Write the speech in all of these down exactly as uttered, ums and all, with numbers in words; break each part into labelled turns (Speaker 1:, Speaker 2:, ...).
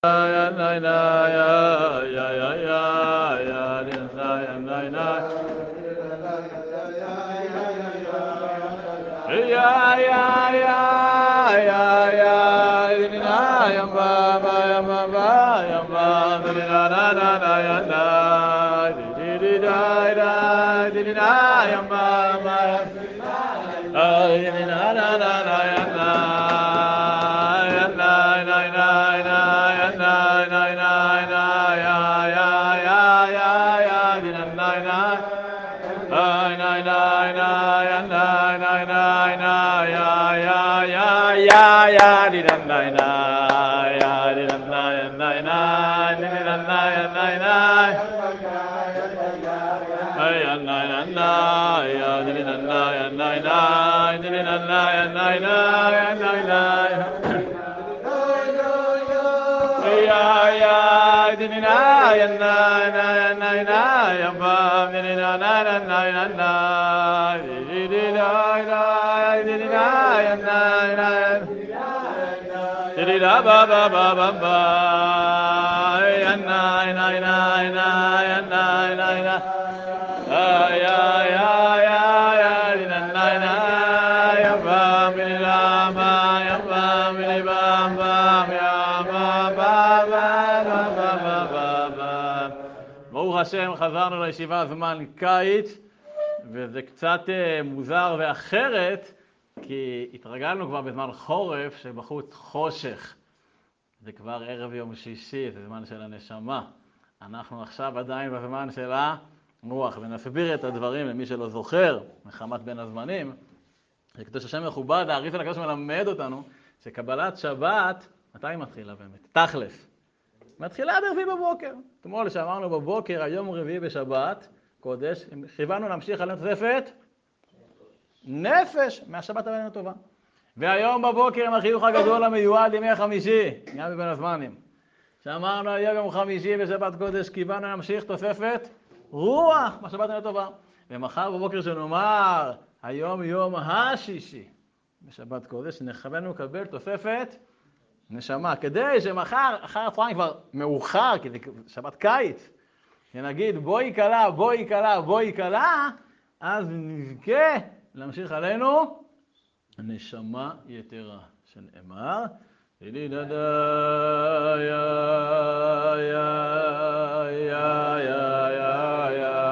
Speaker 1: ברוך השם, חזרנו לישיבה זמן קיץ, וזה קצת מוזר ואחרת, כי התרגלנו כבר בזמן חורף שבחוץ חושך. זה כבר ערב יום שישי, זה זמן של הנשמה. אנחנו עכשיו עדיין בזמן של המוח, ונסביר את הדברים למי שלא זוכר, מחמת בין הזמנים. הקדוש השם מכובד, האריס על הקדוש מלמד אותנו, שקבלת שבת, מתי היא מתחילה באמת? תכלס. מתחילה ברביעי בבוקר. אתמול שאמרנו בבוקר, היום רביעי בשבת, קודש, כיוונו להמשיך על התוספת נפש מהשבת הבאה הטובה. והיום בבוקר עם החיוך הגדול המיועד ימי החמישי, גם מבין הזמנים. שאמרנו היום יום חמישי בשבת קודש, כיוונו להמשיך תוספת רוח מהשבת הבאה הטובה. ומחר בבוקר שנאמר, היום יום השישי בשבת קודש, נכוון לקבל תוספת נשמה, כדי שמחר, אחר הצהריים כבר מאוחר, כי זה שבת קיץ, שנגיד בואי קלה, בואי קלה, בואי קלה, אז נזכה להמשיך עלינו נשמה יתרה, שנאמר, אלי נדה, יא, יא, יא, יא, יא, יא,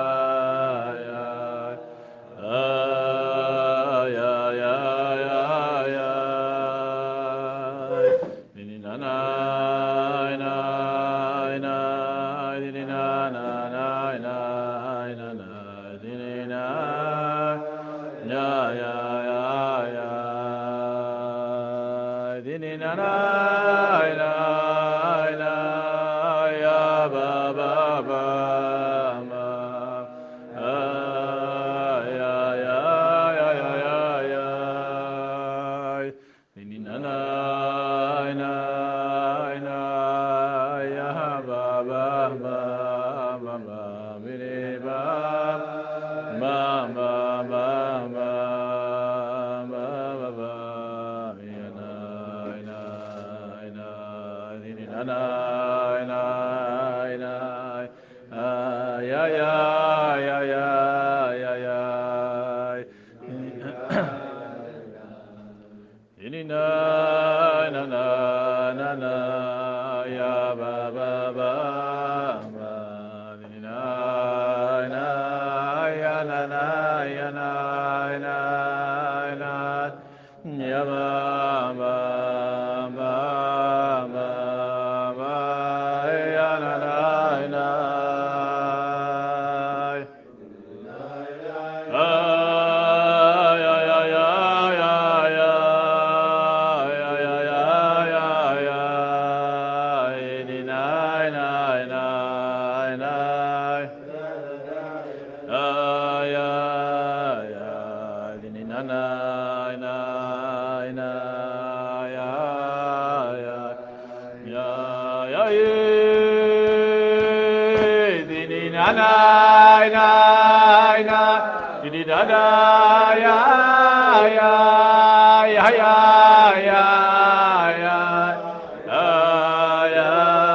Speaker 1: ya ya ya ya ya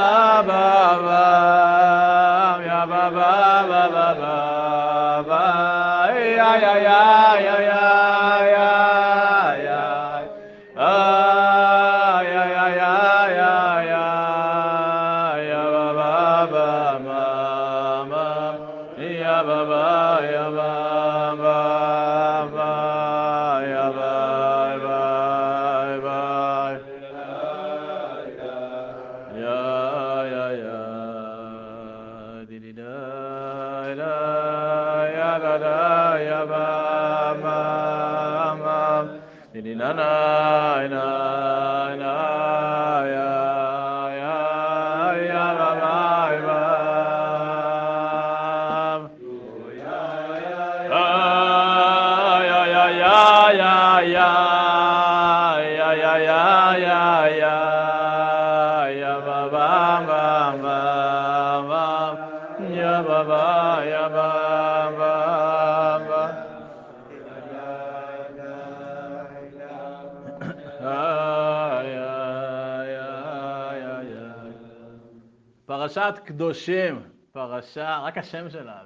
Speaker 1: פרשת קדושים, פרשה, רק השם שלה.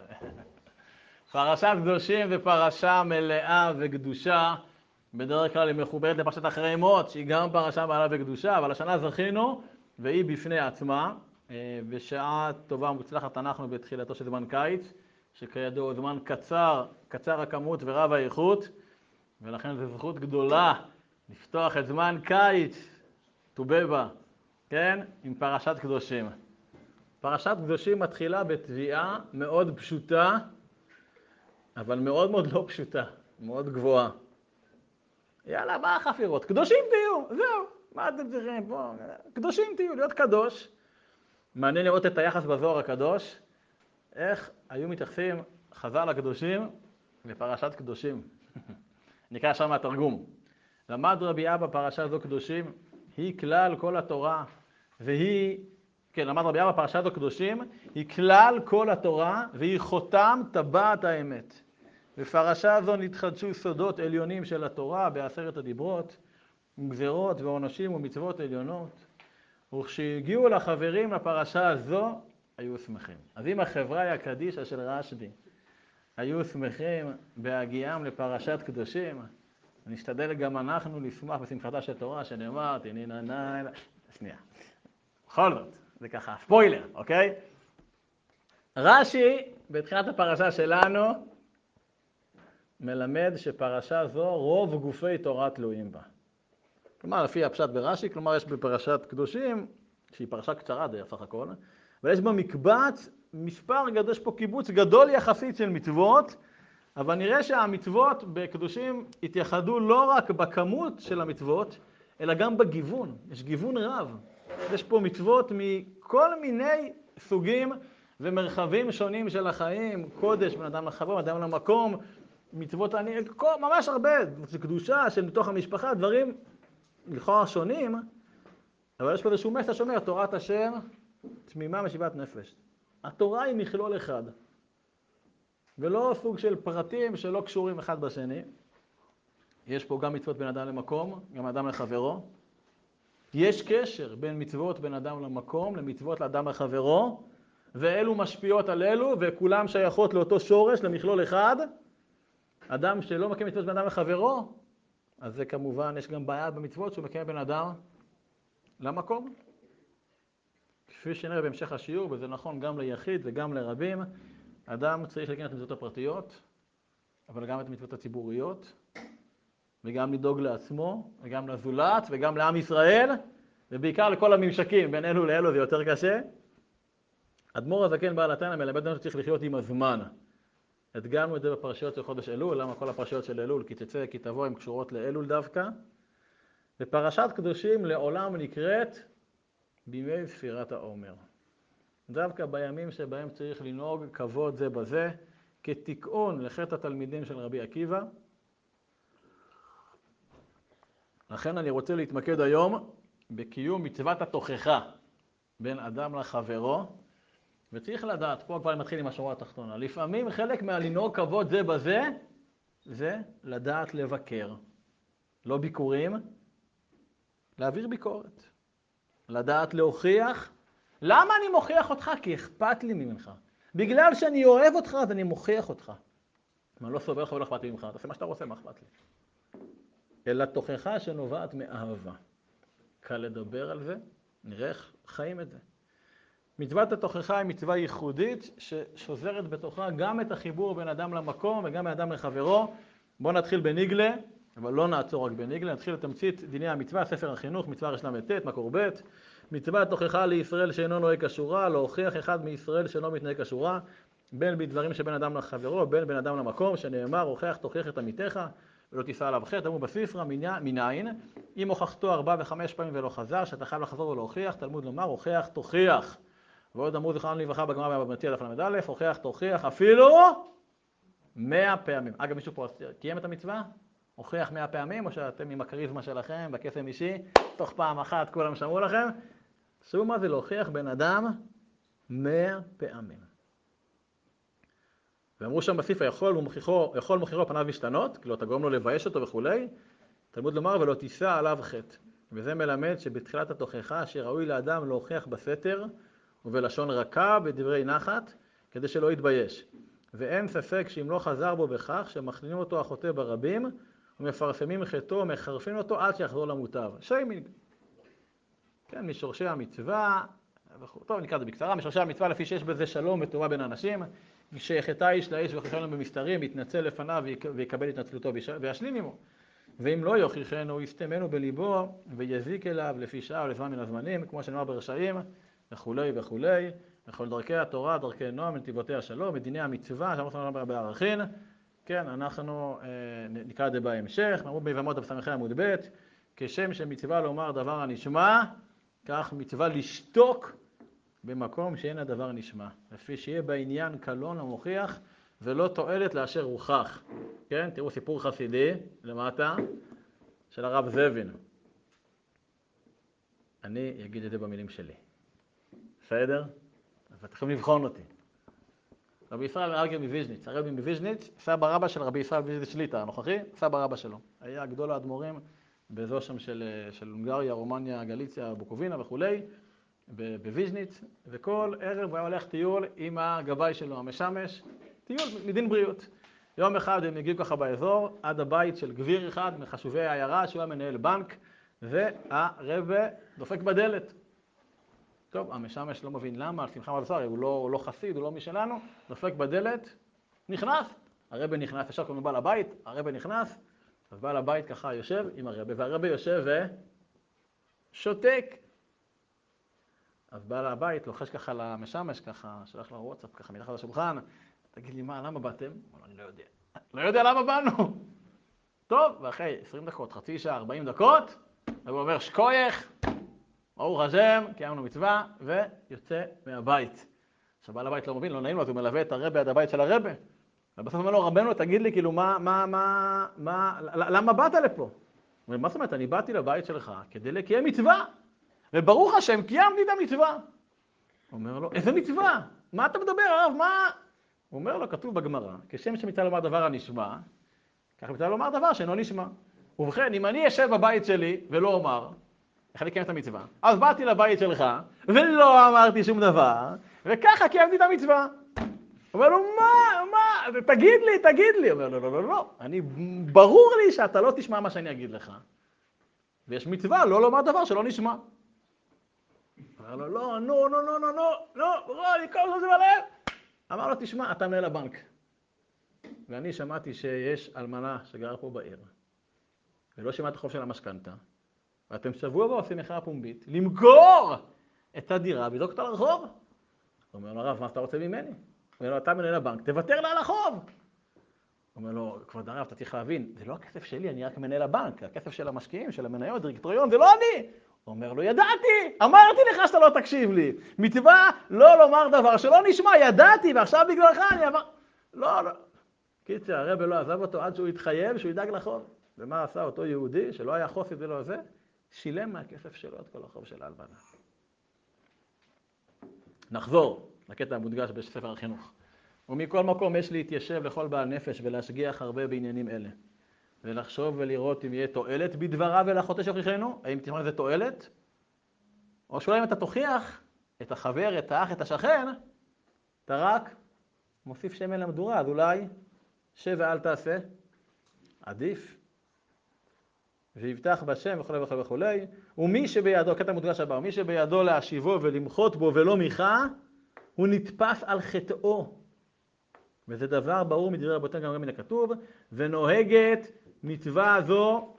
Speaker 1: פרשת קדושים זה פרשה מלאה וקדושה, בדרך כלל היא מחוברת לפרשת אחרי מות, שהיא גם פרשה מלאה וקדושה, אבל השנה זכינו, והיא בפני עצמה. בשעה טובה ומוצלחת אנחנו בתחילתו של זמן קיץ, שכידוע הוא זמן קצר, קצר הכמות ורב האיכות, ולכן זו זכות גדולה לפתוח את זמן קיץ, ט"ו, כן? עם פרשת קדושים. פרשת קדושים מתחילה בתביעה מאוד פשוטה, אבל מאוד מאוד לא פשוטה, מאוד גבוהה. יאללה, מה החפירות? קדושים תהיו, זהו. מה אתם צריכים פה? קדושים תהיו, להיות קדוש. מעניין לראות את היחס בזוהר הקדוש, איך היו מתייחסים חז"ל הקדושים לפרשת קדושים. נקרא שם מהתרגום. למד רבי אבא פרשה זו קדושים, היא כלל כל התורה, והיא, כן, למד רבי אבא פרשה זו קדושים, היא כלל כל התורה, והיא חותם טבעת האמת. בפרשה זו נתחדשו סודות עליונים של התורה בעשרת הדיברות, גזירות ועונשים ומצוות עליונות. וכשהגיעו לחברים לפרשה הזו, היו שמחים. אז אם החבריה הקדישה של רשב"י היו שמחים בהגיעם לפרשת קדושים, נשתדל גם אנחנו לשמח בשמחתה של תורה, שנאמר, תנינא נא, שנייה. בכל זאת, זה ככה, ספוילר, אוקיי? רש"י, בתחילת הפרשה שלנו, מלמד שפרשה זו רוב גופי תורה תלויים בה. כלומר, לפי הפשט ברש"י, כלומר, יש בפרשת קדושים, שהיא פרשה קצרה די סך הכל, אבל יש בה מקבץ, מספר גדול, יש פה קיבוץ גדול יחסית של מצוות, אבל נראה שהמצוות בקדושים התייחדו לא רק בכמות של המצוות, אלא גם בגיוון. יש גיוון רב. יש פה מצוות מכל מיני סוגים ומרחבים שונים של החיים, קודש, בן אדם לחברו, בן אדם למקום, מצוות, אני, ממש הרבה, קדושה של מתוך המשפחה, דברים לכאורה שונים, אבל יש פה איזשהו מסר שאומר, תורת השם תמימה משיבת נפש. התורה היא מכלול אחד, ולא סוג של פרטים שלא קשורים אחד בשני. יש פה גם מצוות בין אדם למקום, גם אדם לחברו. יש קשר בין מצוות בין אדם למקום למצוות לאדם לחברו, ואלו משפיעות על אלו, וכולם שייכות לאותו שורש, למכלול אחד. אדם שלא מקיים מצוות בין אדם לחברו, אז זה כמובן, יש גם בעיה במצוות שהוא מקיים בין אדם למקום. כפי שנראה בהמשך השיעור, וזה נכון גם ליחיד וגם לרבים, אדם צריך לקיים את המצוות הפרטיות, אבל גם את המצוות הציבוריות, וגם לדאוג לעצמו, וגם לזולת, וגם לעם ישראל, ובעיקר לכל הממשקים בין אלו לאלו, זה יותר קשה. אדמו"ר הזקן בעל התניא מלמד לנו שצריך לחיות עם הזמן. הדגמנו את זה בפרשיות של חודש אלול, למה כל הפרשיות של אלול, כי תצא, כי תבוא, הן קשורות לאלול דווקא. ופרשת קדושים לעולם נקראת בימי ספירת העומר. דווקא בימים שבהם צריך לנהוג כבוד זה בזה, כתיקון לחטא התלמידים של רבי עקיבא. לכן אני רוצה להתמקד היום בקיום מצוות התוכחה בין אדם לחברו, וצריך לדעת, פה כבר מתחיל עם השורה התחתונה, לפעמים חלק מהלנהוג כבוד זה בזה, זה לדעת לבקר. לא ביקורים, להעביר ביקורת. לדעת להוכיח למה אני מוכיח אותך? כי אכפת לי ממך. בגלל שאני אוהב אותך, אז אני מוכיח אותך. אם אני לא סובל לך ולא אכפת לי ממך, תעשה מה שאתה רוצה, מה אכפת לי? אלא תוכחה שנובעת מאהבה. קל לדבר על זה, נראה איך חיים את זה. מצוות התוכחה היא מצווה ייחודית ששוזרת בתוכה גם את החיבור בין אדם למקום וגם בין אדם לחברו. בואו נתחיל בניגלה, אבל לא נעצור רק בניגלה, נתחיל לתמצית דיני המצווה, ספר החינוך, מצווה רל"ט, מקור ב'. מצוות תוכחה לישראל שאינו נוהג כשורה, להוכיח אחד מישראל שאינו מתנהג כשורה, בין בדברים שבין אדם לחברו, בין בין אדם למקום, שנאמר, הוכח תוכיח את עמיתך, ולא תישא עליו חטא. אמרו בספרא, מניין, אם הוכחתו ארבע וחמש פעמים ולא חזר, שאתה חייב לחזור ולהוכיח, תלמוד לומר, הוכח תוכיח. ועוד אמרו זכרנו לברכה בגמרא במתיע דף ל"א, הוכח תוכיח אפילו מאה פעמים. אגב, מישהו פה קיים את המצווה? הוכיח מאה פעמים, או שאתם עם הקריזמה שלכם, בקסם אישי, תוך פעם אחת כולם שמעו לכם? תחשבו מה זה להוכיח בן אדם מאה פעמים. ואמרו שם בספר, יכול ומוכיחו, יכול מוכיחו פניו משתנות, כאילו אתה גורם לו לבייש אותו וכולי, תלמוד לומר ולא תישא עליו חטא. וזה מלמד שבתחילת התוכחה שראוי לאדם להוכיח בסתר ובלשון רכה בדברי נחת, כדי שלא יתבייש. ואין ספק שאם לא חזר בו בכך, שמכנינים אותו החוטא ברבים, ומפרסמים חטאו, מחרפים אותו עד שיחזור למוטב. שיימינג. כן, משורשי המצווה, טוב, נקרא את זה בקצרה, משורשי המצווה לפי שיש בזה שלום וטובה בין אנשים, שיחטא איש לאיש ויוכיחנו במסתרים, יתנצל לפניו ויקבל התנצלותו וישלים עמו. ואם לא יוכיחנו, יסתמנו בליבו ויזיק אליו לפי שעה ולזמן מן הזמנים, כמו שנאמר ברשעים, וכולי וכולי, וכל דרכי התורה, דרכי נועם, נתיבותי השלום, מדיני המצווה, שאמרנו לנו בערכין, כן, אנחנו אה, נקרא את זה בהמשך, נאמרו ביבמות בסמכי עמוד ב', כשם שמצווה לומר דבר הנשמע, כך מצווה לשתוק במקום שאין הדבר נשמע, לפי שיהיה בעניין קלון המוכיח, ולא תועלת לאשר הוכח. כן, תראו סיפור חסידי למטה, של הרב זבין. אני אגיד את זה במילים שלי. בסדר? אז אתם יכולים לבחון אותי. רבי ישראל ארגר מוויז'ניץ, הרבי מוויז'ניץ, סבא רבא של רבי ישראל מוויז'ניץ שליטה, הנוכחי, סבא רבא שלו. היה גדול האדמו"רים באזור שם של, של הונגריה, רומניה, גליציה, בוקובינה וכולי, בוויז'ניץ, וכל ערב הוא היה הולך טיול עם הגבאי שלו, המשמש, טיול מדין בריאות. יום אחד הם הגיעו ככה באזור, עד הבית של גביר אחד מחשובי העיירה, שהוא היה מנהל בנק, והרבא דופק בדלת. טוב, המשמש לא מבין למה, על שמחה ובשרי, הוא לא, הוא לא חסיד, הוא לא משלנו, דופק בדלת, נכנס. הרבא נכנס, ישר כמו בעל הבית, הרבא נכנס, אז בעל הבית ככה יושב עם הרבא, והרבא יושב ושותק. אז בעל הבית לוחש ככה למשמש, ככה, שלח לו וואטסאפ, ככה מתחת לשולחן, תגיד לי מה, למה באתם? אני לא יודע. לא יודע למה באנו. טוב, ואחרי עשרים דקות, חצי שעה, ארבעים דקות, הוא אומר שקוייך, ברוך השם, קיימנו מצווה, ויוצא מהבית. עכשיו בעל הבית לא מבין, לא נעים לו, אז הוא מלווה את הרבא עד הבית של הרבא. ובסוף אומר לו, רבנו, תגיד לי, כאילו, מה, מה, מה, מה, למה באת לפה? הוא אומר, מה זאת אומרת, אני באתי לבית שלך כדי לקיים מצווה. וברוך השם, קיימתי את המצווה. הוא אומר לו, איזה מצווה? מה אתה מדבר, הרב? מה? הוא אומר לו, כתוב בגמרא, כשם שמצווה לומר דבר הנשמע, כך מצווה לומר דבר שאינו נשמע. ובכן, אם אני אשב בבית שלי ולא אומר, איך אני קיים את המצווה? אז באתי לבית שלך ולא אמרתי שום דבר, וככה קיימתי את המצווה. הוא אומר לו, מה? מה? תגיד לי, תגיד לי. הוא אומר לו, לא, לא, לא. אני, ברור לי שאתה לא תשמע מה שאני אגיד לך. ויש מצווה לא לומר דבר שלא נשמע. אמר לו, לא, נו, נו, נו, נו, נו, נו, נו, אני כל זה בלב. אמר לו, תשמע, אתה מנהל הבנק. ואני שמעתי שיש אלמנה שגרה פה בעיר, ולא שמעת החוב של המשכנתה, ואתם שבוע הבא עושים מכירה פומבית, למכור את הדירה ולזרוק אותה לרחוב. הוא אומר לו, הרב, מה אתה רוצה ממני? הוא אומר לו, אתה מנהל הבנק, תוותר לה על החוב. הוא אומר לו, כבוד הרב, אתה צריך להבין, זה לא הכסף שלי, אני רק מנהל הבנק, הכסף של המשקיעים, של המניות, דירקטוריון, זה לא אני. הוא אומר לו, ידעתי, אמרתי לך שאתה לא תקשיב לי. מצווה לא לומר דבר שלא נשמע, ידעתי, ועכשיו בגללך אני אמר... לא, לא. קיצר, הרב לא עזב אותו עד שהוא התחייב, שהוא ידאג לחוב. ומה עשה אותו יהודי, שלא היה חוסי ולא זה? שילם מהכסף שלו את כל החוב של ההלבנה. נחזור לקטע המודגש בספר החינוך. ומכל מקום יש להתיישב לכל בעל נפש ולהשגיח הרבה בעניינים אלה. ולחשוב ולראות אם יהיה תועלת בדברה ולחוטא שיוכיחנו, האם תשמע לזה תועלת? או שאולי אם אתה תוכיח, את החבר, את האח, את השכן, אתה רק מוסיף שמן למדורה, אז אולי שב ואל תעשה, עדיף. ויבטח בשם וכו' וכו' וכו'. ומי שבידו, קטע מודגש הבא, מי שבידו להשיבו ולמחות בו ולא מיכה, הוא נתפס על חטאו. וזה דבר ברור מדברי רבותינו גם מן הכתוב, ונוהגת מצווה זו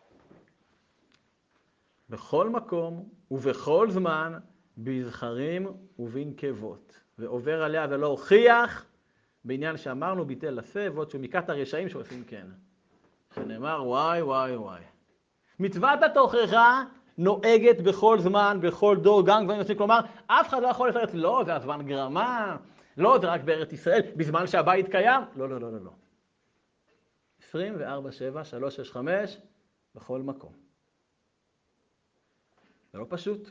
Speaker 1: בכל מקום ובכל זמן, בזכרים ובנקבות. ועובר עליה ולא הוכיח, בעניין שאמרנו ביטל לשא, ועוד שהוא מכת הרשעים שעושים כן. שנאמר וואי וואי וואי. מצוות התוכחה נוהגת בכל זמן, בכל דור, גם גברים יוצאים, כלומר, אף אחד לא יכול לפרט, לא, זה הזמן גרמה, לא, זה רק בארץ ישראל, בזמן שהבית קיים, לא, לא, לא, לא, לא. עשרים וארבע שבע, שלוש שש חמש, בכל מקום. זה לא פשוט.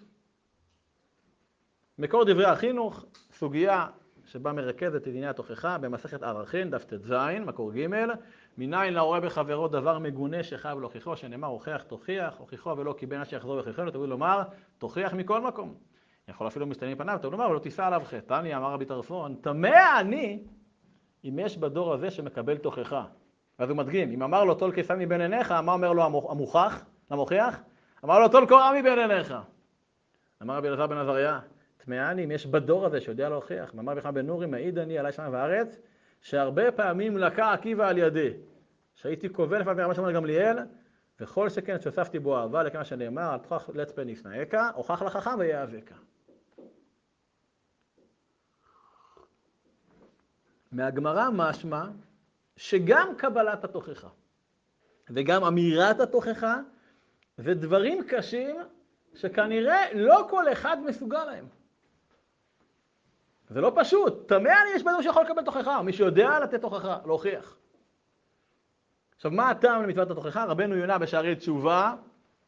Speaker 1: מקור דברי החינוך, סוגיה שבה מרכזת את ענייני התוכחה, במסכת ערכין, דף ט"ז, מקור ג', מניין להורה בחברו דבר מגונה שחייב להוכיחו, שנאמר הוכיח תוכיח, הוכיחו ולא קיבל עד שיחזור ויוכיחנו, תביא לומר תוכיח מכל מקום. יכול אפילו מסתנן פניו, תביא לומר ולא תישא עליו חטא. תני אמר רבי טרפון, תמה אני אם יש בדור הזה שמקבל תוכחה. ואז הוא מדגים, אם אמר לו טול קיסם מבין עיניך, מה אומר לו המוכח, למוכיח? אמר לו טול קורה מבין עיניך. אמר רבי אלעזר בן עזריה, תמה אני אם יש בדור הזה שיודע להוכיח. אמר רבי חנן בן נורי, מעיד אני עלי שמיים וארץ, שהרבה פעמים לקה עקיבא על ידי, שהייתי קובל לפעמים ברמה שאומר גמליאל, וכל שכן שהוספתי בו אהבה, לכמה שנאמר, אל תוכח לצפה נשנאיך, הוכח לחכם ויאהבך. מהגמרא משמע שגם קבלת התוכחה וגם אמירת התוכחה זה דברים קשים שכנראה לא כל אחד מסוגל להם. זה לא פשוט. תמה אני יש בנו שיכול לקבל תוכחה, מי שיודע לתת תוכחה, להוכיח. עכשיו, מה הטעם למצוות התוכחה? רבנו יונה בשערי תשובה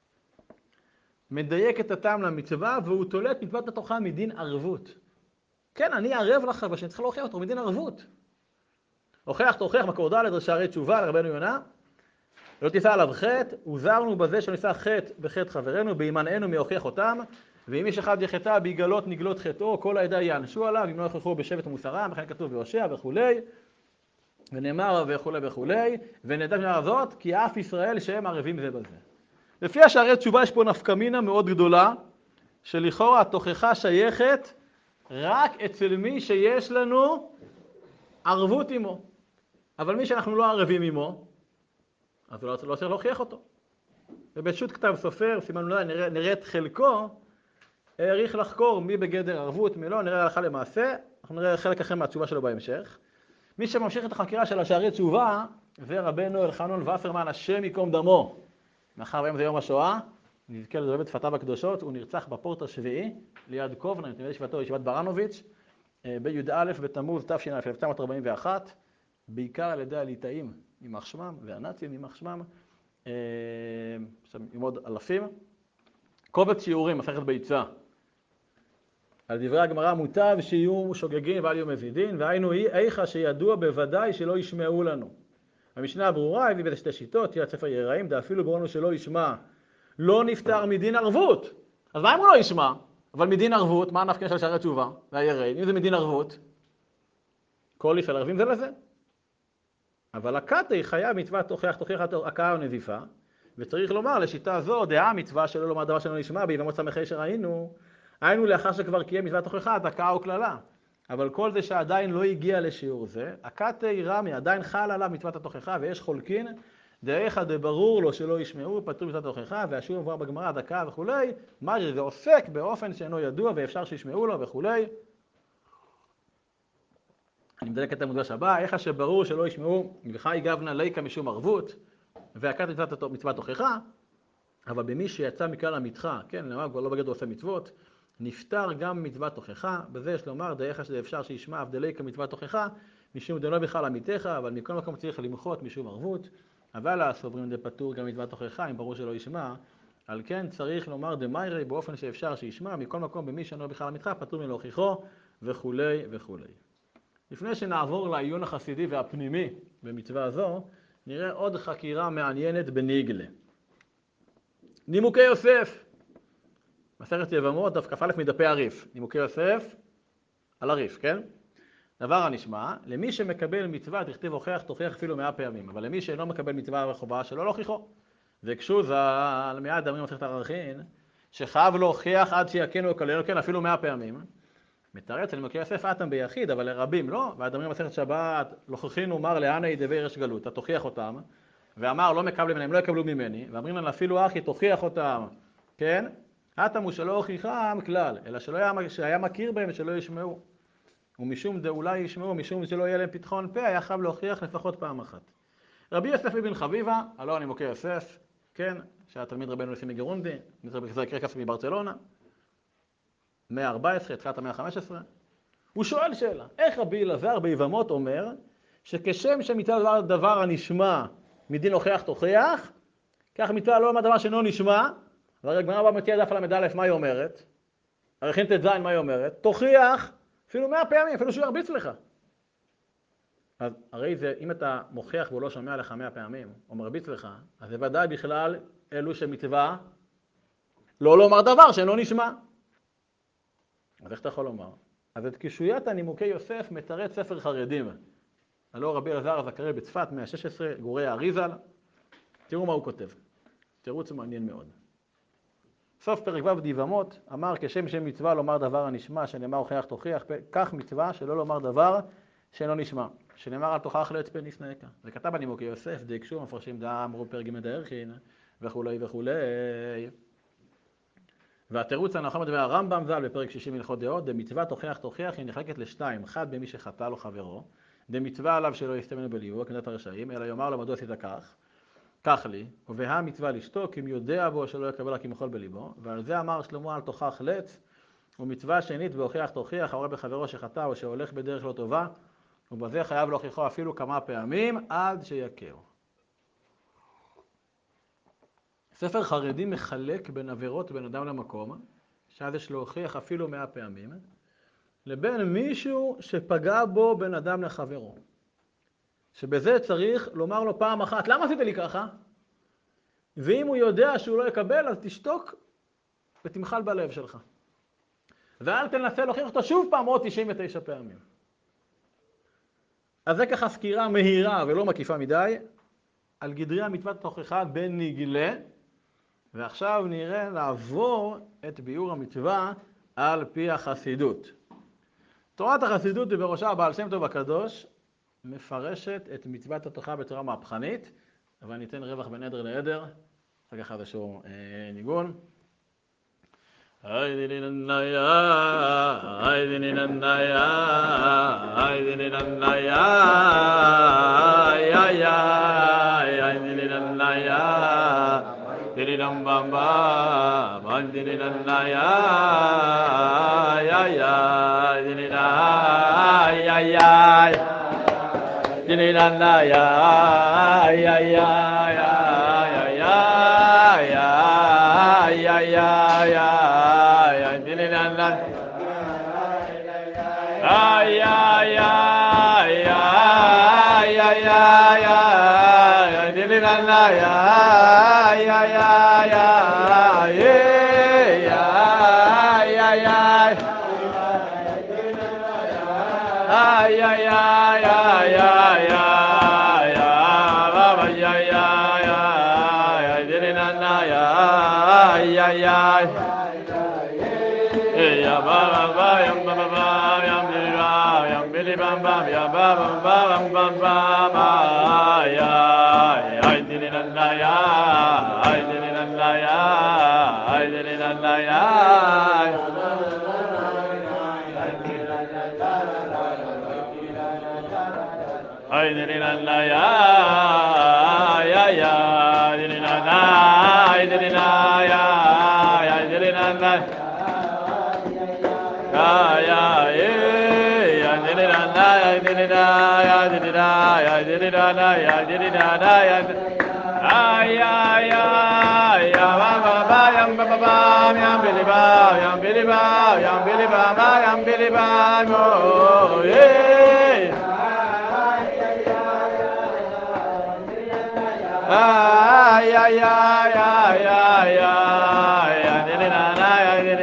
Speaker 1: מדייק את הטעם למצווה, והוא תולה את מצוות התוכחה מדין ערבות. כן, אני ערב לך, ושאני צריך להוכיח אותו מדין ערבות. הוכיח תוכיח מקור ד' שערי תשובה לרבנו יונה, לא תישא עליו חטא, הוזהרנו בזה שנישא חטא בחטא חברנו, בהימנענו מהוכיח אותם, ואם איש אחד יחטא ביגלות נגלות חטאו, כל העדה יענשו עליו, אם לא יכריחו בשבט ומוסרם, וכן כתוב בהושע וכולי, ונאמר וכולי וכולי, ונדע בנהר הזאת, כי אף ישראל שהם ערבים זה בזה. לפי השערי תשובה יש פה נפקמינה מאוד גדולה, שלכאורה התוכחה שייכת רק אצל מי שיש לנו ערבות עמו. אבל מי שאנחנו לא ערבים עמו, אז לא, לא צריך להוכיח אותו. ובשו"ת כתב סופר, סימן אולי נראה, נראה את חלקו, העריך לחקור מי בגדר ערבות, מי לא, נראה הלכה למעשה, אנחנו נראה חלק אחר מהתשובה שלו בהמשך. מי שממשיך את החקירה של השערי תשובה, זה רבנו אלחנון וסרמן, השם יקום דמו. מאחר והיום זה יום השואה, נזכה לדבר את שפתיו הקדושות, הוא נרצח בפורט השביעי, ליד קובנה, נתנבא ישיבתו, ישיבת ברנוביץ', בי"א בתמוז תש"א אלף תשע מאות ארבעים ואחת, בעיקר על ידי הליטאים, יימח שמם, והנאצים יימח שמם, עם עוד אלפים. קובץ שיעורים, מסכת ביצה. על דברי הגמרא מוטב שיהיו שוגגים ואל יהיו מזידין, והיינו איכה שידוע בוודאי שלא ישמעו לנו. המשנה הברורה הביא בזה שתי שיטות, תהיה ספר יראים, דאפילו ברור שלא ישמע, לא נפטר מדין ערבות. אז מה אם הוא לא ישמע? אבל מדין ערבות, מה הנפקה של שערי תשובה והיראים? אם זה מדין ערבות, כל איש על ערבים זה לזה. אבל הקטעי חייב מצווה תוכיח תוכיח הכאה או נזיפה, וצריך לומר לשיטה זו, דעה מצווה שלא לומר דבר שלא נשמע, ביבמות סמכי שראינו, היינו לאחר שכבר קיים מצוות תוכחה, אז הכאה או כללה. אבל כל זה שעדיין לא הגיע לשיעור זה, הקטעי רמי, עדיין חל עליו מצוות התוכחה, ויש חולקין, דאיך דברור לו שלא ישמעו, פטור מצוות התוכחה, והשיעור מבואר בגמרא, דקה וכולי, מה זה עוסק באופן שאינו ידוע ואפשר שישמעו לו וכולי. אני מדלק את המודגש הבא, איך שברור שלא ישמעו, וחי גבנה ליקה משום ערבות, והקטעי מצוות תוכחה, אבל במי שיצא מכלל המתחה, כן, למה כבר לא בגדר עושה מצוות, נפטר גם מצוות תוכחה, בזה יש לומר, דאיך שזה אפשר שישמע הבדלי כמצוות תוכחה, משום דלא בכלל עמיתך, אבל מכל מקום צריך למחות משום ערבות, אבל הסוברים דה פטור גם מצוות תוכחה, אם ברור שלא ישמע, על כן צריך לומר דמיירי באופן שאפשר שישמע, מכל מקום במי שאינו בכלל עמיתך, פטור מלהוכיחו וכולי וכולי. לפני שנעבור לעיון החסידי והפנימי במצווה הזו, נראה עוד חקירה מעניינת בניגלה. נימוקי יוסף. מסכת יבמות, דף כ"א מדפי הריף, נימוקי יוסף על הריף, כן? דבר הנשמע, למי שמקבל מצווה תכתיב הוכח תוכיח אפילו מאה פעמים, אבל למי שאינו מקבל מצווה וחובה שלא להוכיחו. והקשו ז"ל מיד אמרים מסכת ערכין, שחייב להוכיח עד שיקינו וכללו, כן, אפילו מאה פעמים. מתרץ נימוקי יוסף אתם ביחיד, אבל לרבים לא, והדברים מסכת שבת, לוכחין ומר להנה ידבר יש גלות, אתה תוכיח אותם, ואמר לא מקבלים מהם, לא יקבלו ממני, ואמרים להם אפילו אחי תוכיח אותם, כן? אתם הוא שלא הוכיחם כלל, אלא שלא היה, שהיה מכיר בהם ושלא ישמעו. ומשום דאולי ישמעו, משום שלא יהיה להם פתחון פה, היה חייב להוכיח לפחות פעם אחת. רבי יוסף אבן חביבה, הלא נימוקי יוסף, כן, שהיה תלמיד רבנו ניסים מגרונדי, זה יקרה כסף מברצלונה, מאה וארבע עשרה, התחילת המאה ה-חמש עשרה. הוא שואל שאלה, איך רבי אלעזר ביבמות אומר, שכשם שמצווה דבר הנשמע מדין הוכח תוכיח, כך מצווה לא לומר דבר שאינו נשמע, והרי הגמרא באה מציעה דף למד א', מה היא אומרת? ערכין ט"ז, מה היא אומרת? תוכיח אפילו מאה פעמים, אפילו שהוא ירביץ לך. אז הרי זה, אם אתה מוכיח והוא לא שומע לך מאה פעמים, או מרביץ לך, אז זה ודאי בכלל אלו שמצווה לא לומר דבר שאינו נשמע. אז איך אתה יכול לומר? אז את קישוית הנימוקי יוסף מתרץ ספר חרדים. הלא רבי אלעזר הזכרי בצפת, מאה ושש עשרה, גורי האריזל. תראו מה הוא כותב. תירוץ מעניין מאוד. סוף פרק ו' דיבמות, אמר כשם שם מצווה לומר דבר הנשמע, שנאמר הוכח תוכיח, כך מצווה שלא לומר דבר שאינו נשמע, שנאמר על תוכח לא יצפה נשנאך. וכתב בנימוקי יוסף, דקשו, מפרשים דעה, אמרו פרק ג' דערכין, וכולי וכולי. והתירוץ הנכון מדבר הרמב"ם ז"ל בפרק שישים הלכות דעות, דמצווה תוכיח תוכיח היא נחלקת לשתיים, אחד במי שחטא לו חברו, דמצווה עליו שלא יסתה ממנו בליבו, כדת הרשעים, אלא יאמר לו מדוע עשית כך, כך לי, ובהא מצווה לשתוק, אם יודע בו שלא יקבל רק כמחול בליבו, ועל זה אמר שלמה על תוכח לץ, ומצווה שנית והוכיח תוכיח, הורה בחברו שחטא או שהולך בדרך לא טובה, ובזה חייב להוכיחו אפילו כמה פעמים עד שיכהו. ספר חרדי מחלק בין עבירות בין אדם למקום, שאז יש להוכיח אפילו מאה פעמים, לבין מישהו שפגע בו בין אדם לחברו. שבזה צריך לומר לו פעם אחת, למה עשית לי ככה? ואם הוא יודע שהוא לא יקבל, אז תשתוק ותמחל בלב שלך. ואל תנסה להוכיח אותו שוב פעם עוד תשעים ותשע פעמים. אז זה ככה סקירה מהירה ולא מקיפה מדי, על גדרי המצוות תוכחה בנגלה, ועכשיו נראה לעבור את ביאור המצווה על פי החסידות. תורת החסידות ובראשה הבעל שם טוב הקדוש, מפרשת את מצוות התוכחה בצורה מהפכנית, אבל ניתן רווח בין עדר לעדר, אחר כך איזשהו אה, ניגון. היידי נניה, היידי נניה, היידי נניה, היידי נניה, היידי נמבמבה, היידי נניה, היידי נניה, Dini na na ya ya ya ya ya ya ya ya ya ya dini na na ya ya ya ya ya ya ya dini na na ya ya ya ya ya ya ya ay ay ay ay ay ay baba ya ya ya ay dirina na ya ay ay ay ya baba ba yam baba ba yam dirina yam bili bam bam ya baba bam bam bam ay ay dirina na ya ay dirina na ya ay dirina na ya ay dirina na ya ya ya dirina na ay dirina ya ya dirina na ya ya ya dirina na ya dirina ya dirina ya dirina na ya dirina na ya ay ay ay ya ba ba ba yam ba ba ba yam bili ba yam bili ba yam bili ba ba yam bili ba oh yeah ay ay ay ay ay ay ay dirina na ya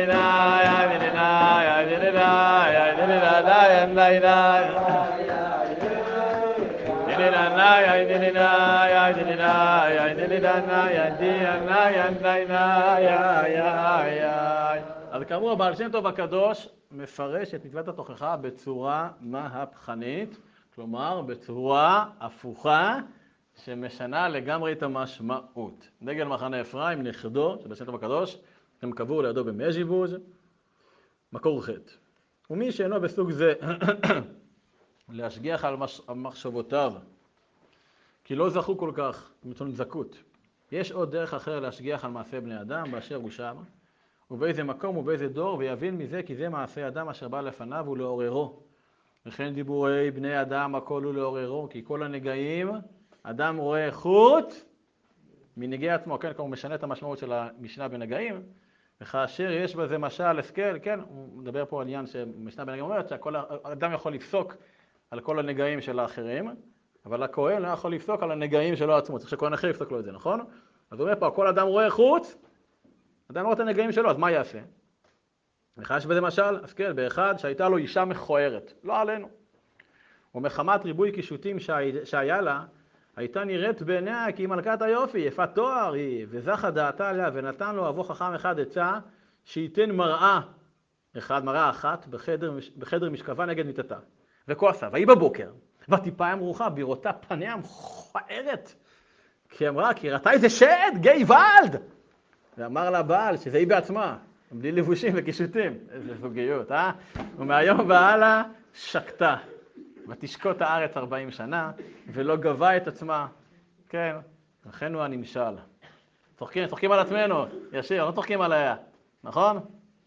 Speaker 1: אז כאמור, הבעל שם טוב הקדוש מפרש את מצוות התוכחה בצורה מהפכנית, כלומר בצורה הפוכה שמשנה לגמרי את המשמעות. דגל מחנה אפרים, נכדו של בעל שם טוב הקדוש, הם קבור לידו במז'יבוז, מקור חטא. ומי שאינו בסוג זה להשגיח על מחשבותיו, כי לא זכו כל כך מצון זכות. יש עוד דרך אחר להשגיח על מעשה בני אדם באשר הוא שם, ובאיזה מקום ובאיזה דור, ויבין מזה כי זה מעשה אדם אשר בא לפניו ולעוררו. וכן דיבורי בני אדם הכל הוא לעוררו, כי כל הנגעים אדם רואה חוץ מנגעי עצמו. כן, כמו הוא משנה את המשמעות של המשנה בנגעים, וכאשר יש בזה משל השכל, כן, הוא מדבר פה על עניין שמשנה בנגעים אומרת שהאדם יכול לפסוק על כל הנגעים של האחרים, אבל הכהן לא יכול לפסוק על הנגעים שלו עצמו, צריך שכהן אחר יפסוק לו את זה, נכון? אז הוא אומר פה, כל אדם רואה חוץ, אדם רואה את הנגעים שלו, אז מה יעשה? וכאשר יש בזה משל השכל, באחד שהייתה לו אישה מכוערת, לא עלינו. ומחמת ריבוי קישוטים שהיה לה, הייתה נראית בעיניה כי היא מלכת היופי, יפת תואר היא, וזכה דעתה עליה, ונתן לו אבו חכם אחד עצה, שייתן מראה, אחד מראה אחת, בחדר, בחדר משכבה נגד מיטתה. וכועסה, והיא בבוקר, וטיפה אמרוחה, בראותה פניה מכוערת, כי אמרה, כי ראתה איזה שד, גיא ולד! ואמר לה בעל שזה היא בעצמה, בלי לבושים וקישוטים, איזה זוגיות, אה? ומהיום והלאה שקטה. ותשקוט הארץ ארבעים שנה, ולא גבה את עצמה. כן, לכן הוא הנמשל. צוחקים, צוחקים על עצמנו, ישיר, לא צוחקים עליה, נכון?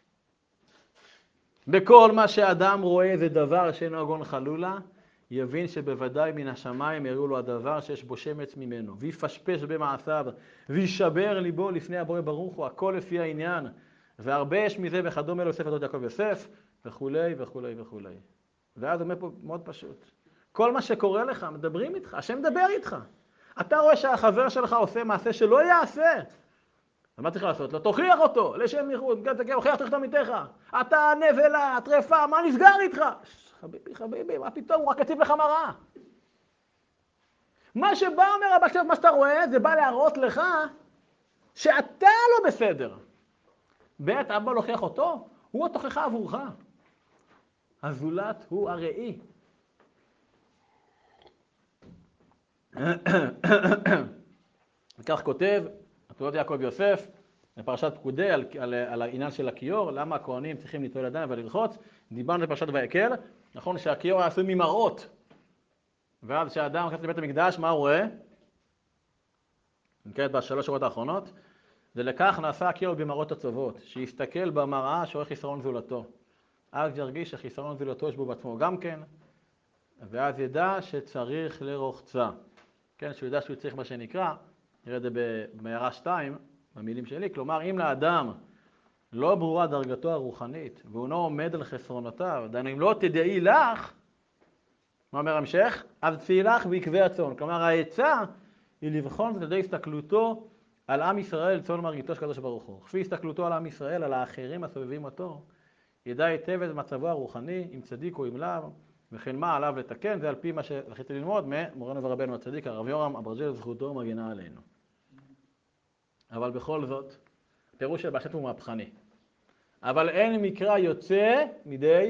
Speaker 1: בכל מה שאדם רואה זה דבר שאינו הגון חלולה, יבין שבוודאי מן השמיים יראו לו הדבר שיש בו שמץ ממנו, ויפשפש במעשיו, וישבר ליבו לפני הבורא ברוך הוא, הכל לפי העניין, והרבה יש מזה וכדומה לו ספר תולדות יעקב יוסף, וכולי וכולי וכולי. ואז אומר פה מאוד פשוט. כל מה שקורה לך, מדברים איתך, השם מדבר איתך. אתה רואה שהחבר שלך עושה מעשה שלא יעשה. אז מה צריך לעשות? לא תוכיח אותו, לשם ייחוד, הוכיח תחת עמיתך. אתה נבלה, טרפה, מה נסגר איתך? חביבי, חביבי, מה פתאום? הוא רק הציב לך מראה. מה שבא אומר הבא שלב, מה שאתה רואה, זה בא להראות לך שאתה לא בסדר. בעת אבא לוכיח אותו, הוא התוכחה עבורך. הזולת הוא הראי. וכך כותב תולדות יעקב יוסף בפרשת פקודי על, על, על העניין של הכיור, למה הכהנים צריכים ליטול ידיים ולרחוץ. דיברנו בפרשת ויקל, נכון שהכיור היה עשוי ממראות, ואז כשאדם נכנס לבית המקדש, מה הוא רואה? נקראת בשלוש שורות האחרונות, ולכך נעשה הכיור במראות הצוות, שיסתכל במראה שרואה חיסרון זולתו. אז ירגיש שחיסרון זולתו יש בו בעצמו גם כן, ואז ידע שצריך לרוחצה. כן, שהוא ידע שהוא צריך מה שנקרא, נראה את זה במערה שתיים, במילים שלי, כלומר, אם לאדם לא ברורה דרגתו הרוחנית, והוא לא עומד על חסרונותיו, דהיינו, אם לא תדעי לך, מה אומר המשך? אז צאי לך בעקבי הצאן. כלומר, העצה היא לבחון את ידי הסתכלותו על עם ישראל, צאן מרגיתו של קדוש ברוך הוא. כפי הסתכלותו על עם ישראל, על האחרים הסובבים אותו, ידע היטב את מצבו הרוחני, אם צדיק או אם לאו, וכן מה עליו לתקן, זה על פי מה שזכיתי ללמוד ממורנו ורבנו הצדיק, הרב יורם אברג'ל, זכותו מגינה עלינו. אבל בכל זאת, פירוש של בעל שם טוב הוא מהפכני. אבל אין מקרא יוצא מידי